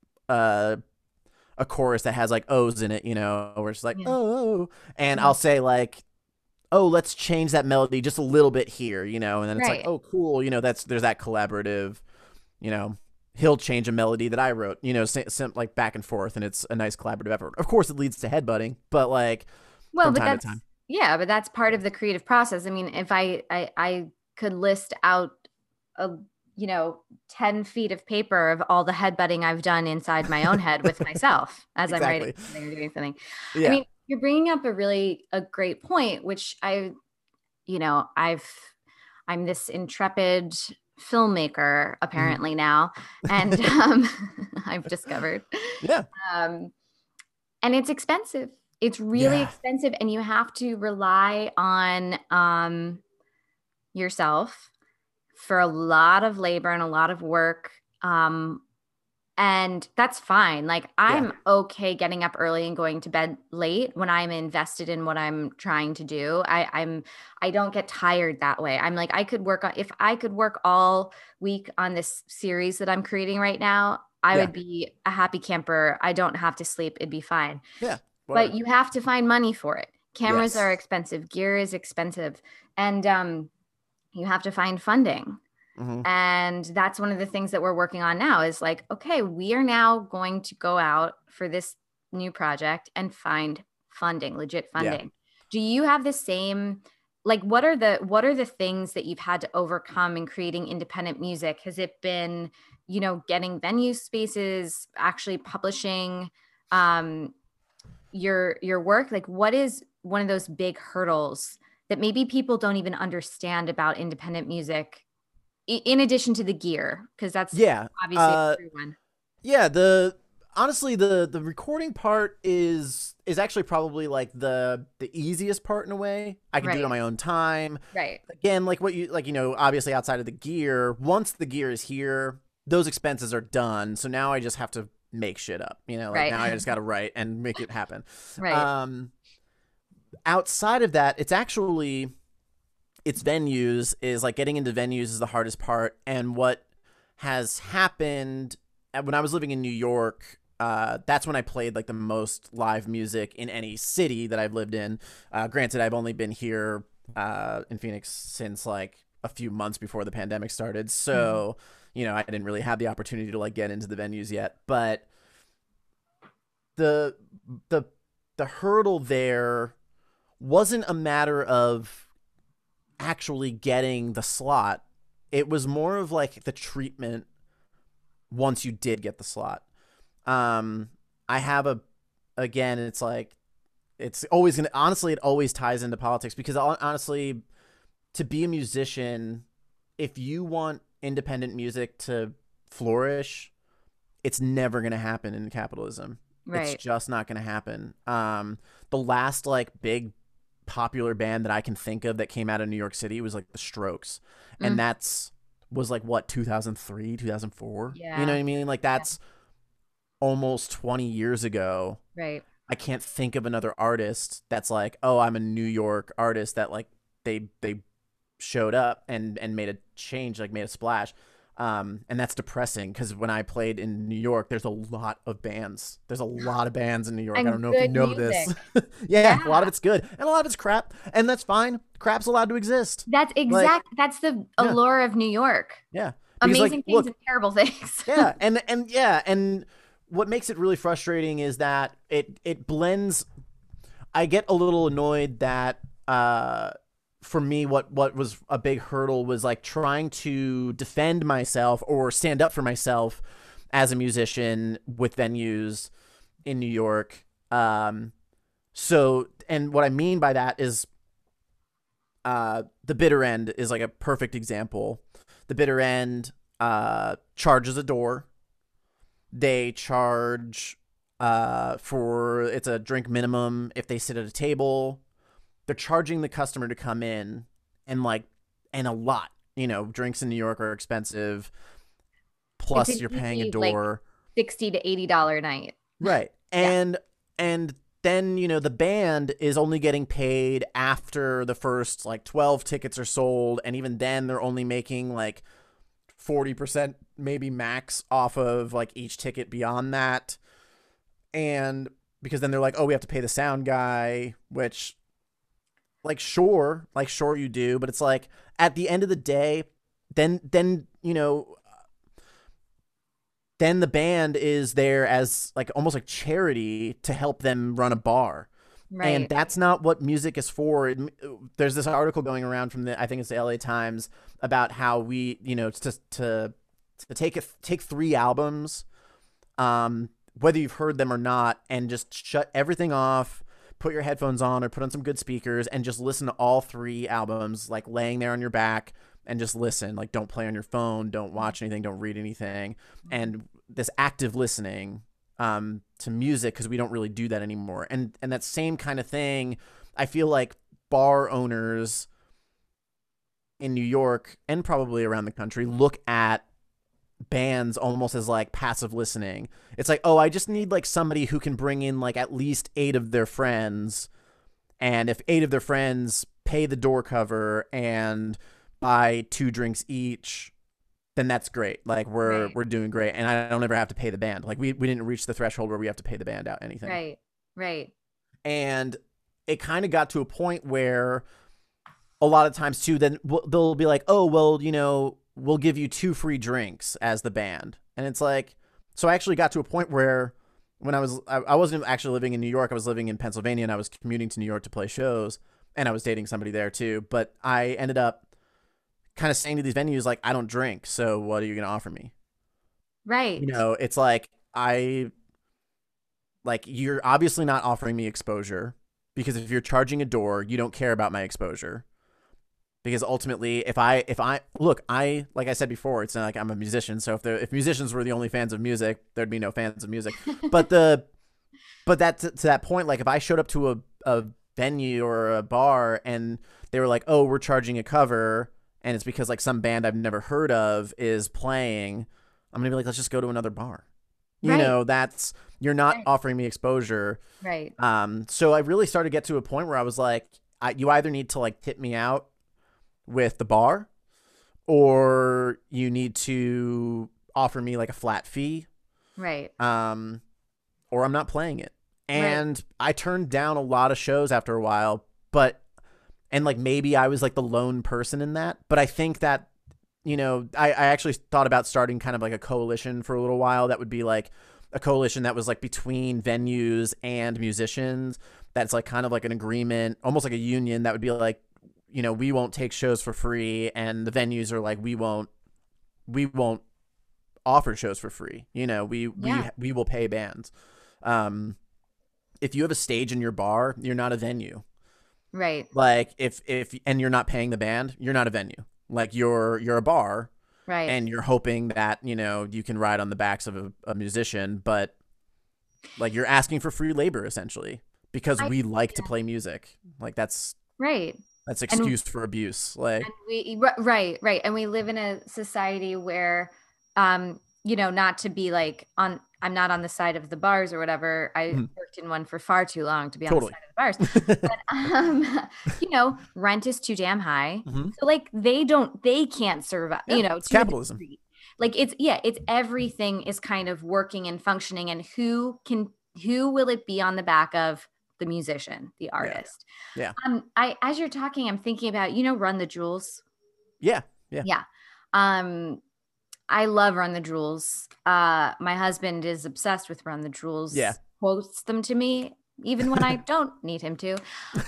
a chorus that has like O's in it, you know, where it's like, oh, and I'll say like, oh, let's change that melody just a little bit here, you know, and then it's like, oh, cool, you know, there's that collaborative, you know, he'll change a melody that I wrote, you know, like back and forth, and it's a nice collaborative effort. Of course, it leads to headbutting, but like, from time to time. Yeah, but that's part of the creative process. I mean, if I could list out you know, 10 feet of paper of all the headbutting I've done inside my own head with myself as I'm writing something or doing something. Yeah. I mean, you're bringing up a great point, which you know, I'm this intrepid filmmaker apparently now, and I've discovered. Yeah. And it's expensive. It's really expensive, and you have to rely on yourself for a lot of labor and a lot of work. And that's fine. Like Yeah. I'm okay getting up early and going to bed late when I'm invested in what I'm trying to do. I don't get tired that way. I'm like, I could work on, if I could work all week on this series that I'm creating right now, I Yeah. would be a happy camper. I don't have to sleep. It'd be fine. Yeah. But Whatever. you have to find money for it. Cameras Yes. are expensive, gear is expensive, and you have to find funding. Hmm. And that's one of the things that we're working on now is like, okay, we are now going to go out for this new project and find funding, legit Yeah. funding. Do you have the same, like what are the things that you've had to overcome in creating independent music? Has it been, getting venue spaces, actually publishing um your work? Like what is one of those big hurdles that maybe people don't even understand about independent music in addition to the gear, because that's Yeah. obviously a true one. Yeah, the honestly the recording part is actually probably like the easiest part in a way. I can do it on Right. my own time. Right. Again, like what you like, obviously outside of the gear, once the gear is here, those expenses are done. So now I just have to make shit up. Like Right. now I just got to write and make it happen. Right. Um Outside of that, it's venues is like getting into venues is the hardest part. And what has happened when I was living in New York, that's when I played like the most live music in any city that I've lived in. Granted, I've only been here in Phoenix since like a few months before the pandemic started. Mhm. So, I didn't really have the opportunity to like get into the venues yet. But the the the hurdle there wasn't a matter of actually getting the slot. It was more of like the treatment once you did get the slot. Um, I have again, it's like, it's always going to, honestly, it always ties into politics because honestly, to be a musician, if you want independent music to flourish, it's never going to happen in capitalism. It's Right. just not going to happen. The last like big popular band that I can think of that came out of New York City was like the Strokes. And Mm. that's was like what, 2003, 2004? You know Yeah. what I mean? Like Yeah. that's almost 20 years ago. Right. I can't think of another artist that's like, "Oh, I'm a New York artist that like they showed up and made a change, like made a splash." And that's depressing because when I played in New York, there's a lot of bands. There's a lot of bands in New York. I don't And know if you good know this. music. Yeah, a lot of Yeah. it's good and a lot of it's crap, and that's fine. Crap's allowed to exist. Like, That's the yeah, allure of New York. yeah. Because like, Amazing things look, and terrible things. yeah, and yeah, and what makes it really frustrating is that it blends. I get a little annoyed that for me what was a big hurdle was like trying to defend myself or stand up for myself as a musician with venues in New York. So and what I mean by that is the Bitter End is like a perfect example. The Bitter End charges a door. They charge for it's a drink minimum if they sit at a table. They're charging the customer to come in and like and a lot. Drinks in New York are expensive. It's Plus an you're paying a easy like door. $60 to $80 night. Right. Yeah. And then, the band is only getting paid after the first like 12 tickets are sold, and even then they're only making like 40% maybe max off of like each ticket beyond that. And because then they're like, "Oh, we have to pay the sound guy," which like sure you do, but it's like at the end of the day, then the band is there as like almost like charity to help them run a bar. And Right. that's not what music is for. There's this article going around from I think it's the LA Times about how we, to take 3 albums, whether you've heard them or not, and just shut everything off, put your headphones on or put on some good speakers and just listen to all 3 albums, like laying there on your back and just listen. Like, don't play on your phone, don't watch anything, don't read anything. And this active listening to music, because we don't really do that anymore. And that same kind of thing, I feel like bar owners in New York and probably around the country look at bands almost as like passive listening. It's like, oh, I just need like somebody who can bring in like at least 8 of their friends, and if 8 of their friends pay the door cover and buy 2 drinks each, then that's great. Like we're doing great, and I don't ever have to pay the band. Like we didn't reach the threshold where we have to pay the band out anything. Right. And it kind of got to a point where a lot of times too, then they'll be like, oh, well, we'll give you 2 free drinks as the band. And it's like, so I actually got to a point where when I wasn't actually living in New York, I was living in Pennsylvania, and I was commuting to New York to play shows, and I was dating somebody there too. But I ended up kind of saying to these venues, like, I don't drink, so what are you going to offer me? Right. It's like, you're obviously not offering me exposure, because if you're charging a door, you don't care about my exposure. Because ultimately, if I look, like I said before, it's not like I'm a musician. So if musicians were the only fans of music, there'd be no fans of music. But that to that point, like if I showed up to a venue or a bar and they were like, oh, we're charging a cover, and it's because like some band I've never heard of is playing, I'm gonna be like, let's just go to another bar. That's, you're not offering me exposure. Right. So I really started to get to a point where I was like, you either need to like tip me out with the bar, or you need to offer me like a flat fee. Right. Or I'm not playing it. And I turned down a lot of shows after a while, and like maybe I was like the lone person in that, but I think that, I actually thought about starting kind of like a coalition for a little while. That would be like a coalition that was like between venues and musicians. That's like kind of like an agreement, almost like a union, that would be like, we won't take shows for free, and the venues are like, we won't offer shows for free. We will pay bands. If you have a stage in your bar, you're not a venue. Right. Like if and you're not paying the band, you're not a venue. Like you're a bar. Right. And you're hoping that, you can ride on the backs of a musician, but like you're asking for free labor essentially, because we like to play music. Like that's right. That's excused for abuse. Like, right. And we live in a society where, not to be like I'm not on the side of the bars or whatever. I worked in one for far too long to be on the side of the bars. But, rent is too damn high. So like they can't survive, it's capitalism. Like it's everything is kind of working and functioning, and who will it be on the back of? The musician, the artist. Yeah. As you're talking, I'm thinking about, Run the Jewels. Yeah. I love Run the Jewels. My husband is obsessed with Run the Jewels. Yeah. Quotes them to me, even when I don't need him to.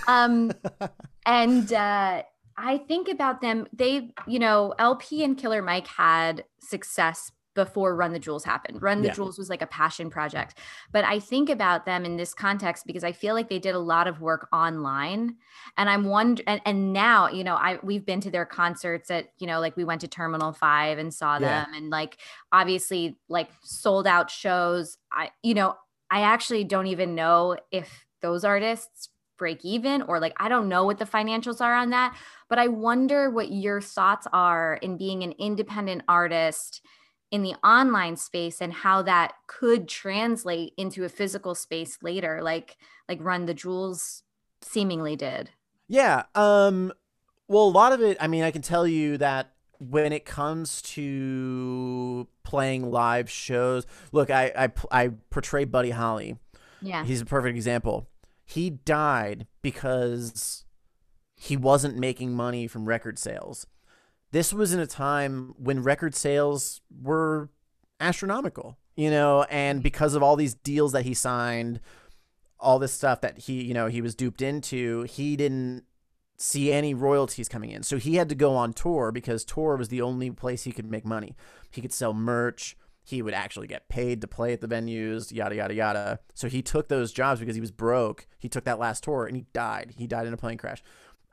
And I think about them. They, LP and Killer Mike had success before Run the Jewels happened. Run the Jewels was like a passion project. But I think about them in this context because I feel like they did a lot of work online. And I'm wondering, and now, we've been to their concerts at, like we went to Terminal 5 and saw them, and like, obviously like sold out shows. I actually don't even know if those artists break even, or like, I don't know what the financials are on that, but I wonder what your thoughts are in being an independent artist in the online space, and how that could translate into a physical space later, like Run the Jewels seemingly did. Yeah. Well, a lot of it, I mean, I can tell you that when it comes to playing live shows, look, I portray Buddy Holly. Yeah. He's a perfect example. He died because he wasn't making money from record sales. This was in a time when record sales were astronomical, and because of all these deals that he signed, all this stuff that he was duped into, he didn't see any royalties coming in. So he had to go on tour, because tour was the only place he could make money. He could sell merch. He would actually get paid to play at the venues, yada, yada, yada. So he took those jobs because he was broke. He took that last tour and he died. He died in a plane crash.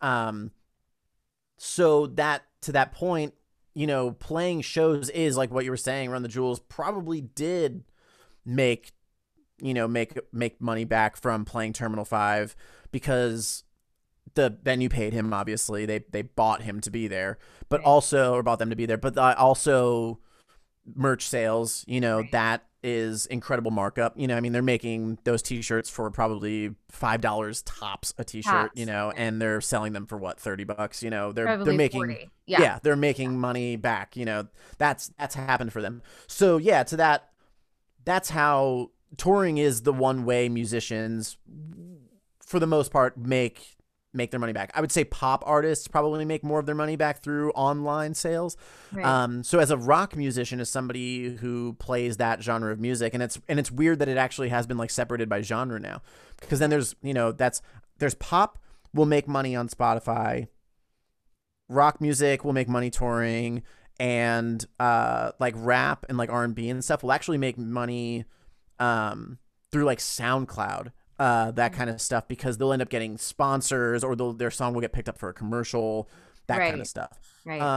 So that, to that point, playing shows is like what you were saying. Run the Jewels probably did make money back from playing Terminal 5, because the venue paid him, obviously. They bought him to be there, but Right. also, or bought them to be there, but also merch sales, Right. that is incredible markup. I mean, they're making those t-shirts for probably $5 tops a t-shirt, Tops. Right. and they're selling them for what, $30. They're Probably making, 40. Yeah. yeah, they're making money back. That's happened for them. So yeah, to that, that's how touring is the one way musicians, for the most part, make their money back. I would say pop artists probably make more of their money back through online sales. Right. So as a rock musician, as somebody who plays that genre of music, and it's weird that it actually has been like separated by genre now, because then there's there's pop will make money on Spotify, rock music will make money touring, and like rap and like R&B and stuff will actually make money through like SoundCloud, that kind of stuff, because they'll end up getting sponsors, or their song will get picked up for a commercial, that kind of Right. stuff. Right.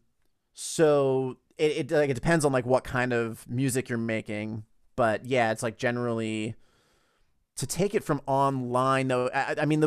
So it depends on like what kind of music you're making, but yeah, it's like generally to take it from online though. I mean,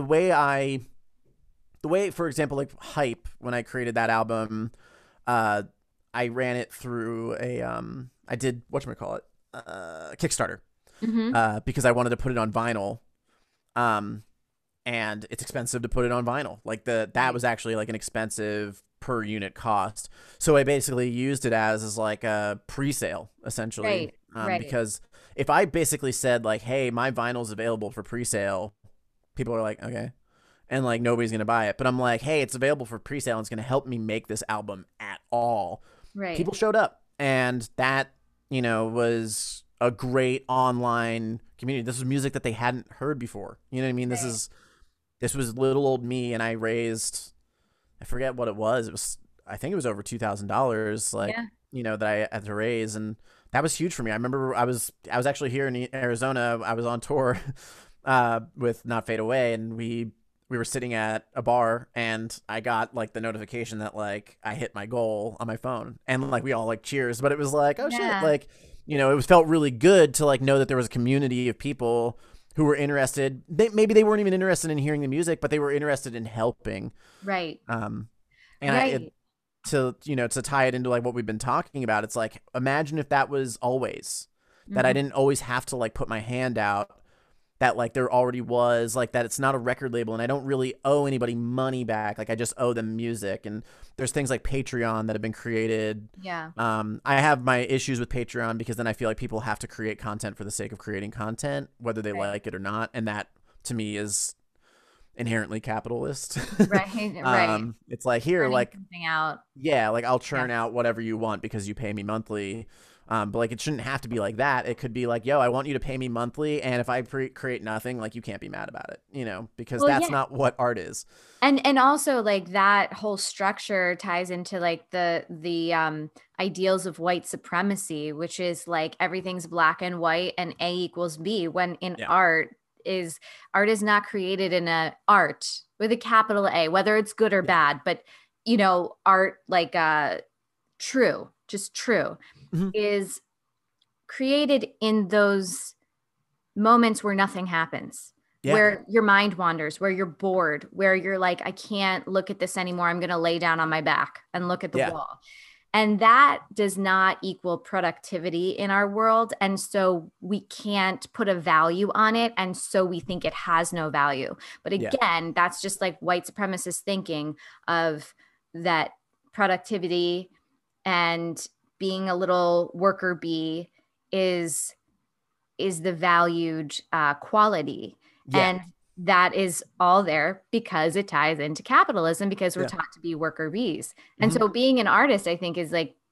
the way, for example, like Hype, when I created that album, uh, I ran it through I did whatchamacallit, Kickstarter, Mm-hmm. because I wanted to put it on vinyl. Um, and it's expensive to put it on vinyl. Like that Right. was actually like an expensive per unit cost. So I basically used it as like a pre-sale essentially. Right. Right. Because if I basically said like, hey, my vinyl's available for pre-sale, people are like, okay. And like nobody's gonna buy it. But I'm like, hey, it's available for pre-sale and it's gonna help me make this album at all. Right. People showed up, and that was a great online community. This was music that they hadn't heard before. You know what I mean? Right. This was little old me, and I raised, I forget what it was. I think it was over $2,000, like, Yeah. that I had to raise, and that was huge for me. I remember I was actually here in Arizona. I was on tour with Not Fade Away, and we were sitting at a bar, and I got like the notification that like I hit my goal on my phone, and like we all like cheers, but it was like, oh shit, Yeah. like it was felt really good to like know that there was a community of people who were interested. Maybe they weren't even interested in hearing the music, but they were interested in helping. Right. Um, and Right. to tie it into like what we've been talking about, it's like, imagine if that was always, that I Mm-hmm. didn't always have to like put my hand out, that like there already was like that, it's not a record label and I don't really owe anybody money back, like I just owe them music. And there's things like Patreon that have been created. Yeah. I have my issues with Patreon, because then I feel like people have to create content for the sake of creating content, whether they Right. like it or not, and that to me is inherently capitalist. Right. Right. It's like, here, Turning like, something out. yeah, like I'll Yeah. churn out whatever you want because you pay me monthly. But like, it shouldn't have to be like that. It could be like, yo, I want you to pay me monthly, and if I create nothing, like, you can't be mad about it, because Well, that's yeah. not what art is. And also like that whole structure ties into like the ideals of white supremacy, which is like everything's black and white and A equals B, when in Yeah, art is not created in a art with a capital A, whether it's good or yeah, bad, but art like true, just true, hmm, is created in those moments where nothing happens, yeah, where your mind wanders, where you're bored, where you're like, I can't look at this anymore. I'm going to lay down on my back and look at the yeah, wall. And that does not equal productivity in our world. And so we can't put a value on it. And so we think it has no value. But yeah, again, that's just like white supremacist thinking of that productivity and being a little worker bee is the valued quality. yeah, And that is all there because it ties into capitalism, because we're yeah, taught to be worker bees. And hmm, so being an artist, I think, is like,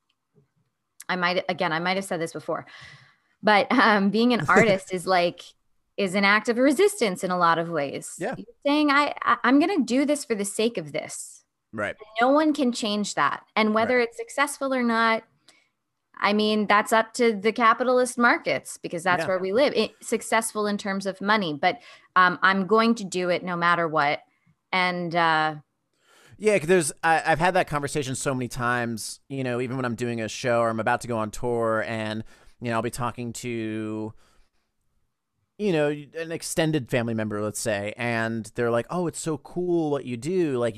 I might have said this before, but being an artist is an act of resistance in a lot of ways. yeah, You're saying, I'm going to do this for the sake of this. right, No one can change that. And right, whether it's successful or not, I mean, that's up to the capitalist markets, because that's yeah. where we live. Successful in terms of money, but I'm going to do it no matter what. And Yeah, 'cause I've had that conversation so many times, even when I'm doing a show or I'm about to go on tour, and I'll be talking to you know, an extended family member, let's say, and they're like, "Oh, it's so cool what you do. Like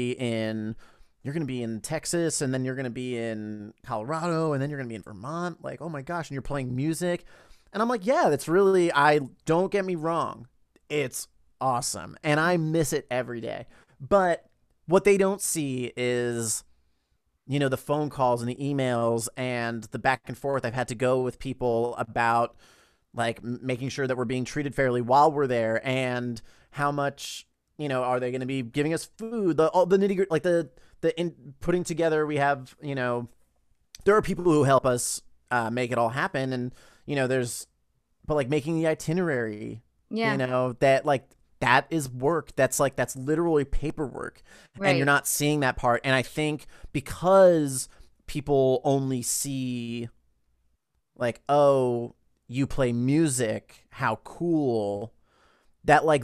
you're going to be in Texas, and then you're going to be in Colorado, and then you're going to be in Vermont. Like, oh my gosh, and you're playing music." And I'm like, "Yeah, that's really I don't get me wrong. It's awesome, and I miss it every day." But what they don't see is, you know, the phone calls and the emails and the back and forth I've had to go with people about like making sure that we're being treated fairly while we're there, and how much, you know, are they going to be giving us food, the all the nitty like the in putting together. We have, you know, there are people who help us make it all happen, and you know there's, but like making the itinerary, you Yeah. know, that like that is work. That's literally paperwork, and you're Right. not seeing that part. And I think because people only see like, oh, you play music, how cool, that like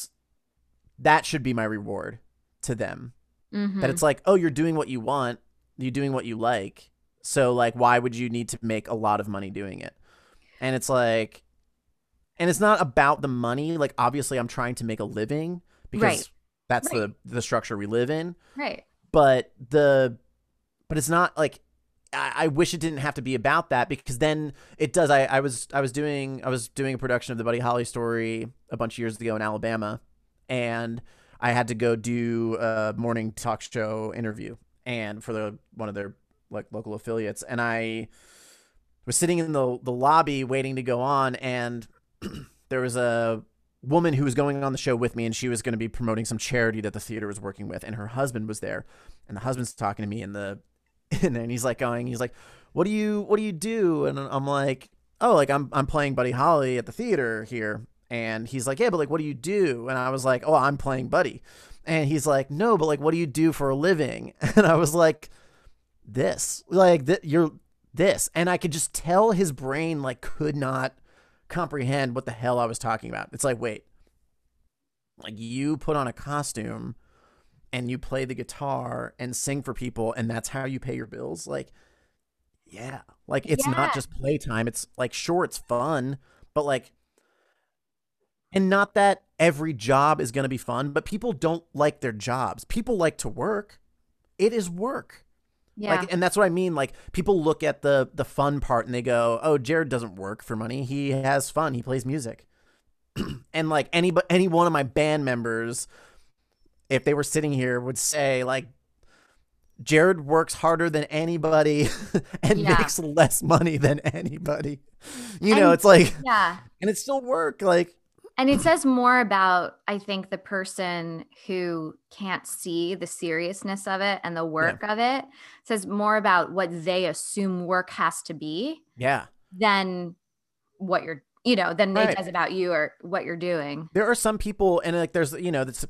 that should be my reward to them. That Mm-hmm. it's like, oh, you're doing what you want, you're doing what you like, so like why would you need to make a lot of money doing it? And it's like, and it's not about the money. Like obviously I'm trying to make a living Right. because that's Right. the structure we live in. Right. But but it's not like, I wish it didn't have to be about that, because then it does. I was doing a production of the Buddy Holly story a bunch of years ago in Alabama, and I had to go do a morning talk show interview, and for the one of their like local affiliates, and I was sitting in the lobby waiting to go on, and there was a woman who was going on the show with me, and she was going to be promoting some charity that the theater was working with, and her husband was there, and the husband's talking to me in the and then he's like, what do you do? And I'm like, oh, like I'm playing Buddy Holly at the theater here. And he's like, yeah, but like, what do you do? And I was like, oh, I'm playing Buddy. And he's like, no, but like, what do you do for a living? And I was like, this, like, you're this. And I could just tell his brain like could not comprehend what the hell I was talking about. It's like, wait, like you put on a costume and you play the guitar and sing for people, and that's how you pay your bills. Like, yeah, like it's not Yeah. just playtime. It's like, sure, it's fun, but like, and not that every job is going to be fun, but people don't like their jobs. People like to work. It is work. Yeah. Like, and that's what I mean. Like, people look at the fun part and they go, "Oh, Jared doesn't work for money. He has fun. He plays music." And like any one of my band members, if they were sitting here, would say like, Jared works harder than anybody and Yeah. makes less money than anybody. You know, And it's like, yeah. and it's still work. Like, And it says more about, I think, the person who can't see the seriousness of it and the yeah, work of it. It says more about what they assume work has to be yeah, than what you're, than it right. does about you or what you're doing. There are some people, and like, there's, you know, that's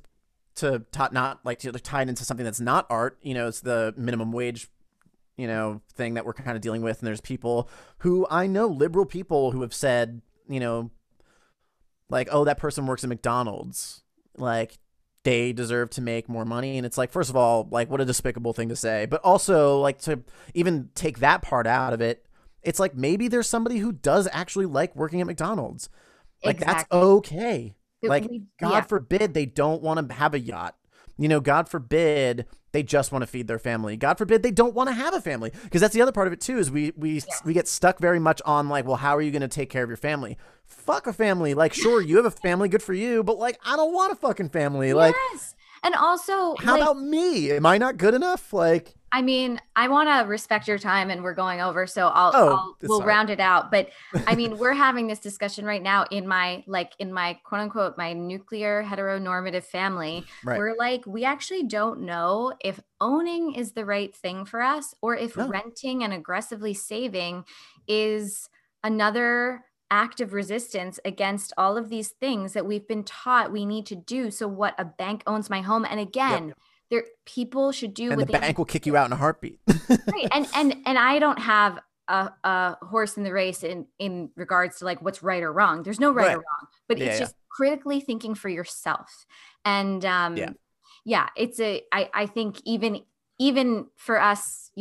not like to tie it into something that's not art. You know, it's the minimum wage, you know, thing that we're kind of dealing with. And there's people who I know, liberal people, who have said, you know, like, oh, that person works at McDonald's, like they deserve to make more money. And it's like, first of all, like, what a despicable thing to say, but also like to even take that part out of it, it's like maybe there's somebody who does actually like working at McDonald's. Like, that's Exactly. okay. Like, Yeah. God forbid they don't want to have a yacht. You know, God forbid they just want to feed their family. God forbid they don't want to have a family, because that's the other part of it too. Is we get stuck very much on like, well, how are you going to take care of your family? Fuck a family. Like, sure, you have a family, good for you, but like, I don't want a fucking family. Like, Yes. And also, how like, about me? Am I not good enough? Like, I mean, I want to respect your time and we're going over, so I'll oh, I'll it's we'll sorry. round it out. But I mean, we're having this discussion right now in my quote unquote my nuclear heteronormative family. Right. We're like, we actually don't know if owning is the right thing for us or if No. renting and aggressively saving is another act of resistance against all of these things that we've been taught we need to do. So what, a bank owns my home, and Yep. again, there people should do And the what they need bank will to kick do. you out in a heartbeat. Right. And I don't have a horse in the race in regards to like what's right or wrong. There's no right or Right. wrong, but Yeah. it's Yeah. just critically thinking for yourself. And Yeah. yeah, I think even for us,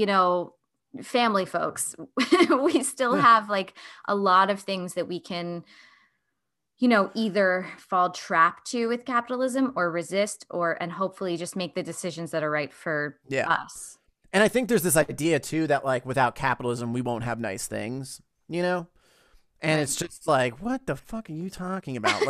family folks, we still have like a lot of things that we can either fall trapped to with capitalism or resist and hopefully just make the decisions that are right for Yeah. us. And I think there's this idea too that like without capitalism we won't have nice things, you know? And Right. it's just like, what the fuck are you talking about?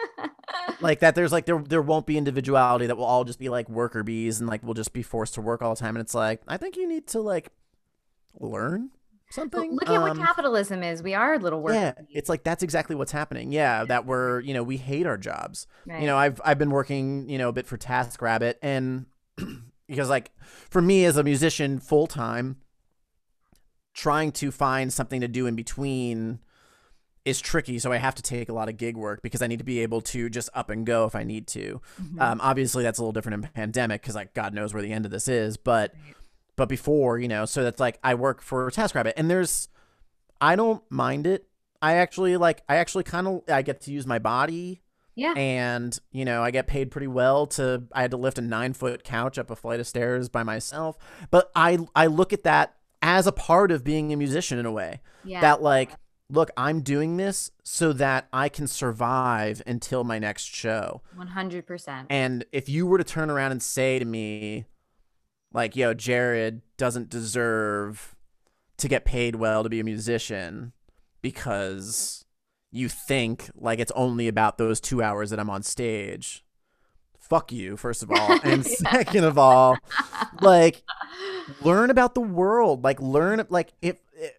Like that there's like there won't be individuality, that will all just be like worker bees and like we'll just be forced to work all the time. And it's like, I think you need to like learn Well, something. look at what capitalism is. We are little Yeah, workers. it's like that's exactly what's happening. Yeah, that we're, we hate our jobs. Right. I've been working, a bit for TaskRabbit, and because like for me as a musician full time, trying to find something to do in between is tricky. So I have to take a lot of gig work because I need to be able to just up and go if I need to. Mm-hmm. Obviously that's a little different in pandemic because like God knows where the end of this is, but before, so that's like I work for TaskRabbit, and I don't mind it. I actually kind of I get to use my body. Yeah. And, I get paid pretty well I had to lift a 9-foot couch up a flight of stairs by myself. But I look at that as a part of being a musician in a way. Yeah. That like, look, I'm doing this so that I can survive until my next show. 100%. And if you were to turn around and say to me, like, yo, Jared doesn't deserve to get paid well to be a musician because you think like it's only about those 2 hours that I'm on stage. Fuck you, first of all. And second of all, like, learn about the world. Like, learn, like, it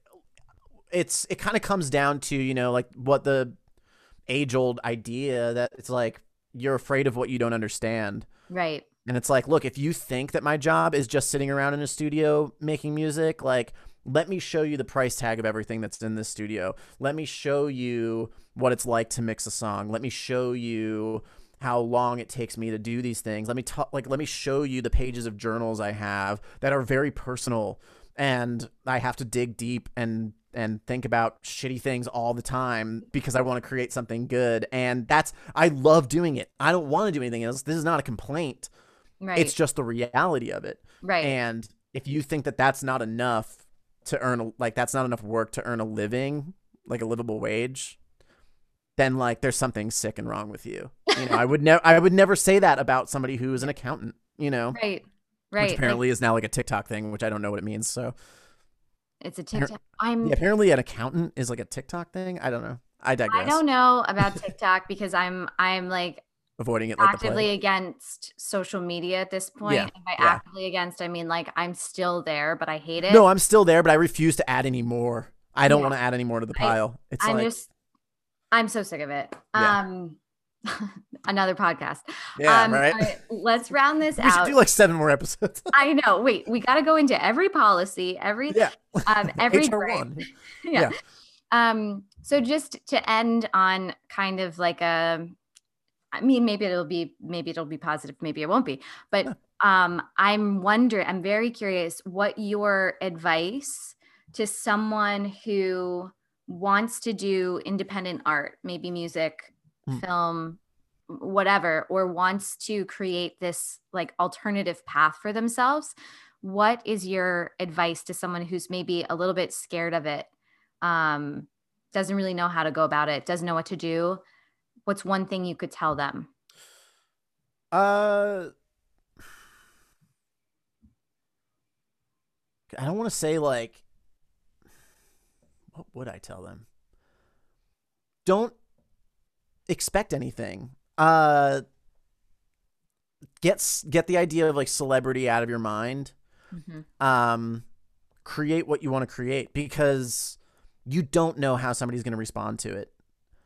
kind of comes down to, like what the age-old idea that it's like you're afraid of what you don't understand. Right. And it's like, look, if you think that my job is just sitting around in a studio making music, like, let me show you the price tag of everything that's in this studio. Let me show you what it's like to mix a song. Let me show you how long it takes me to do these things. Let me show you the pages of journals I have that are very personal, and I have to dig deep and think about shitty things all the time because I want to create something good. And I love doing it. I don't want to do anything else. This is not a complaint. Right. It's just the reality of it. Right. And if you think that that's not enough to earn, that's not enough work to earn a living, like a livable wage, then like there's something sick and wrong with you. I would never say that about somebody who is an accountant, Right. Which apparently is now like a TikTok thing, which I don't know what it means. So it's a TikTok. Apparently an accountant is like a TikTok thing. I don't know. I digress. I don't know about TikTok because I'm like avoiding it like actively against social media at this point. Yeah. And by actively against, I mean like I'm still there, but I hate it. No, I'm still there, but I refuse to add any more. I don't want to add any more to the pile. I'm so sick of it. Yeah. Another podcast. Yeah, right? All right, let's round this out. We should do like 7 more episodes. I know. Wait, we got to go into every policy, every HR1. Yeah. So just to end on kind of like maybe it'll be positive, maybe it won't be. But I'm very curious what your advice to someone who wants to do independent art, maybe music, film, whatever, or wants to create this like alternative path for themselves. What is your advice to someone who's maybe a little bit scared of it, doesn't really know how to go about it, doesn't know what to do? What's one thing you could tell them? I don't want to say like, what would I tell them? Don't expect anything. Get the idea of like celebrity out of your mind. Mm-hmm. Create what you want to create because you don't know how somebody's going to respond to it.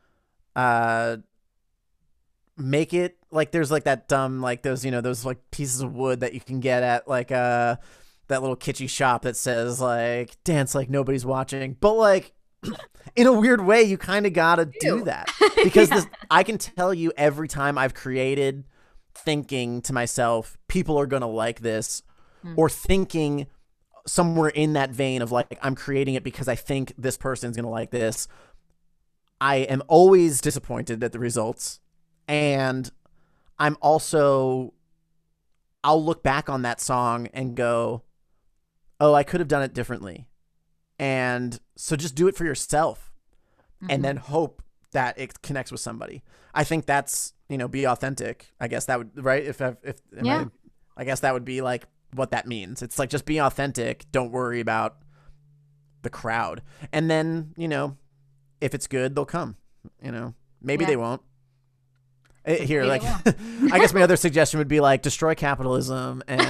Make it like there's like that dumb like those those like pieces of wood that you can get at like that little kitschy shop that says like dance like nobody's watching, but like in a weird way you kind of gotta do that because I can tell you every time I've created thinking to myself people are gonna like this, or thinking somewhere in that vein of like I'm creating it because I think this person's gonna like this, I am always disappointed at the results. And I'll look back on that song and go, oh, I could have done it differently. And so just do it for yourself and then hope that it connects with somebody. I think that's, be authentic. I guess that would, right? I guess that would be like what that means. It's like, just be authentic. Don't worry about the crowd. And then, if it's good, they'll come, maybe they won't. Here, maybe like, I guess my other suggestion would be like, destroy capitalism and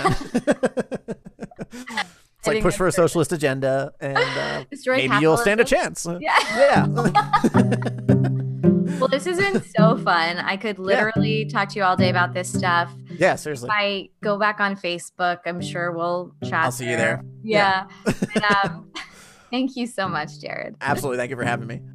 it's like push for a socialist agenda, and maybe you'll stand a chance. Yeah. Well, this has been so fun. I could literally talk to you all day about this stuff. Yeah, seriously. If I go back on Facebook, I'm sure we'll chat. I'll see you there. Yeah. And, thank you so much, Jared. Absolutely. Thank you for having me.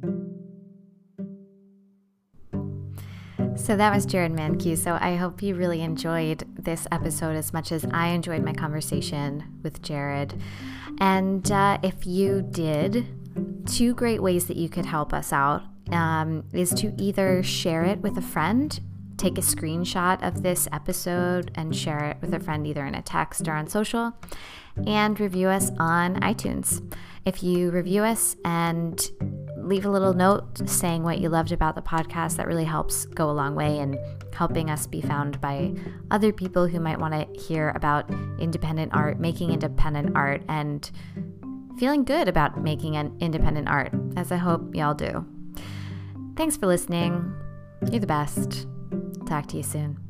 So that was Jared Mancuso. I hope you really enjoyed this episode as much as I enjoyed my conversation with Jared. And if you did, 2 great ways that you could help us out is to either share it with a friend, take a screenshot of this episode and share it with a friend either in a text or on social, and review us on iTunes. If you review us and leave a little note saying what you loved about the podcast, that really helps go a long way in helping us be found by other people who might want to hear about independent art, making independent art, and feeling good about making an independent art, as I hope y'all do. Thanks for listening. You're the best. Talk to you soon.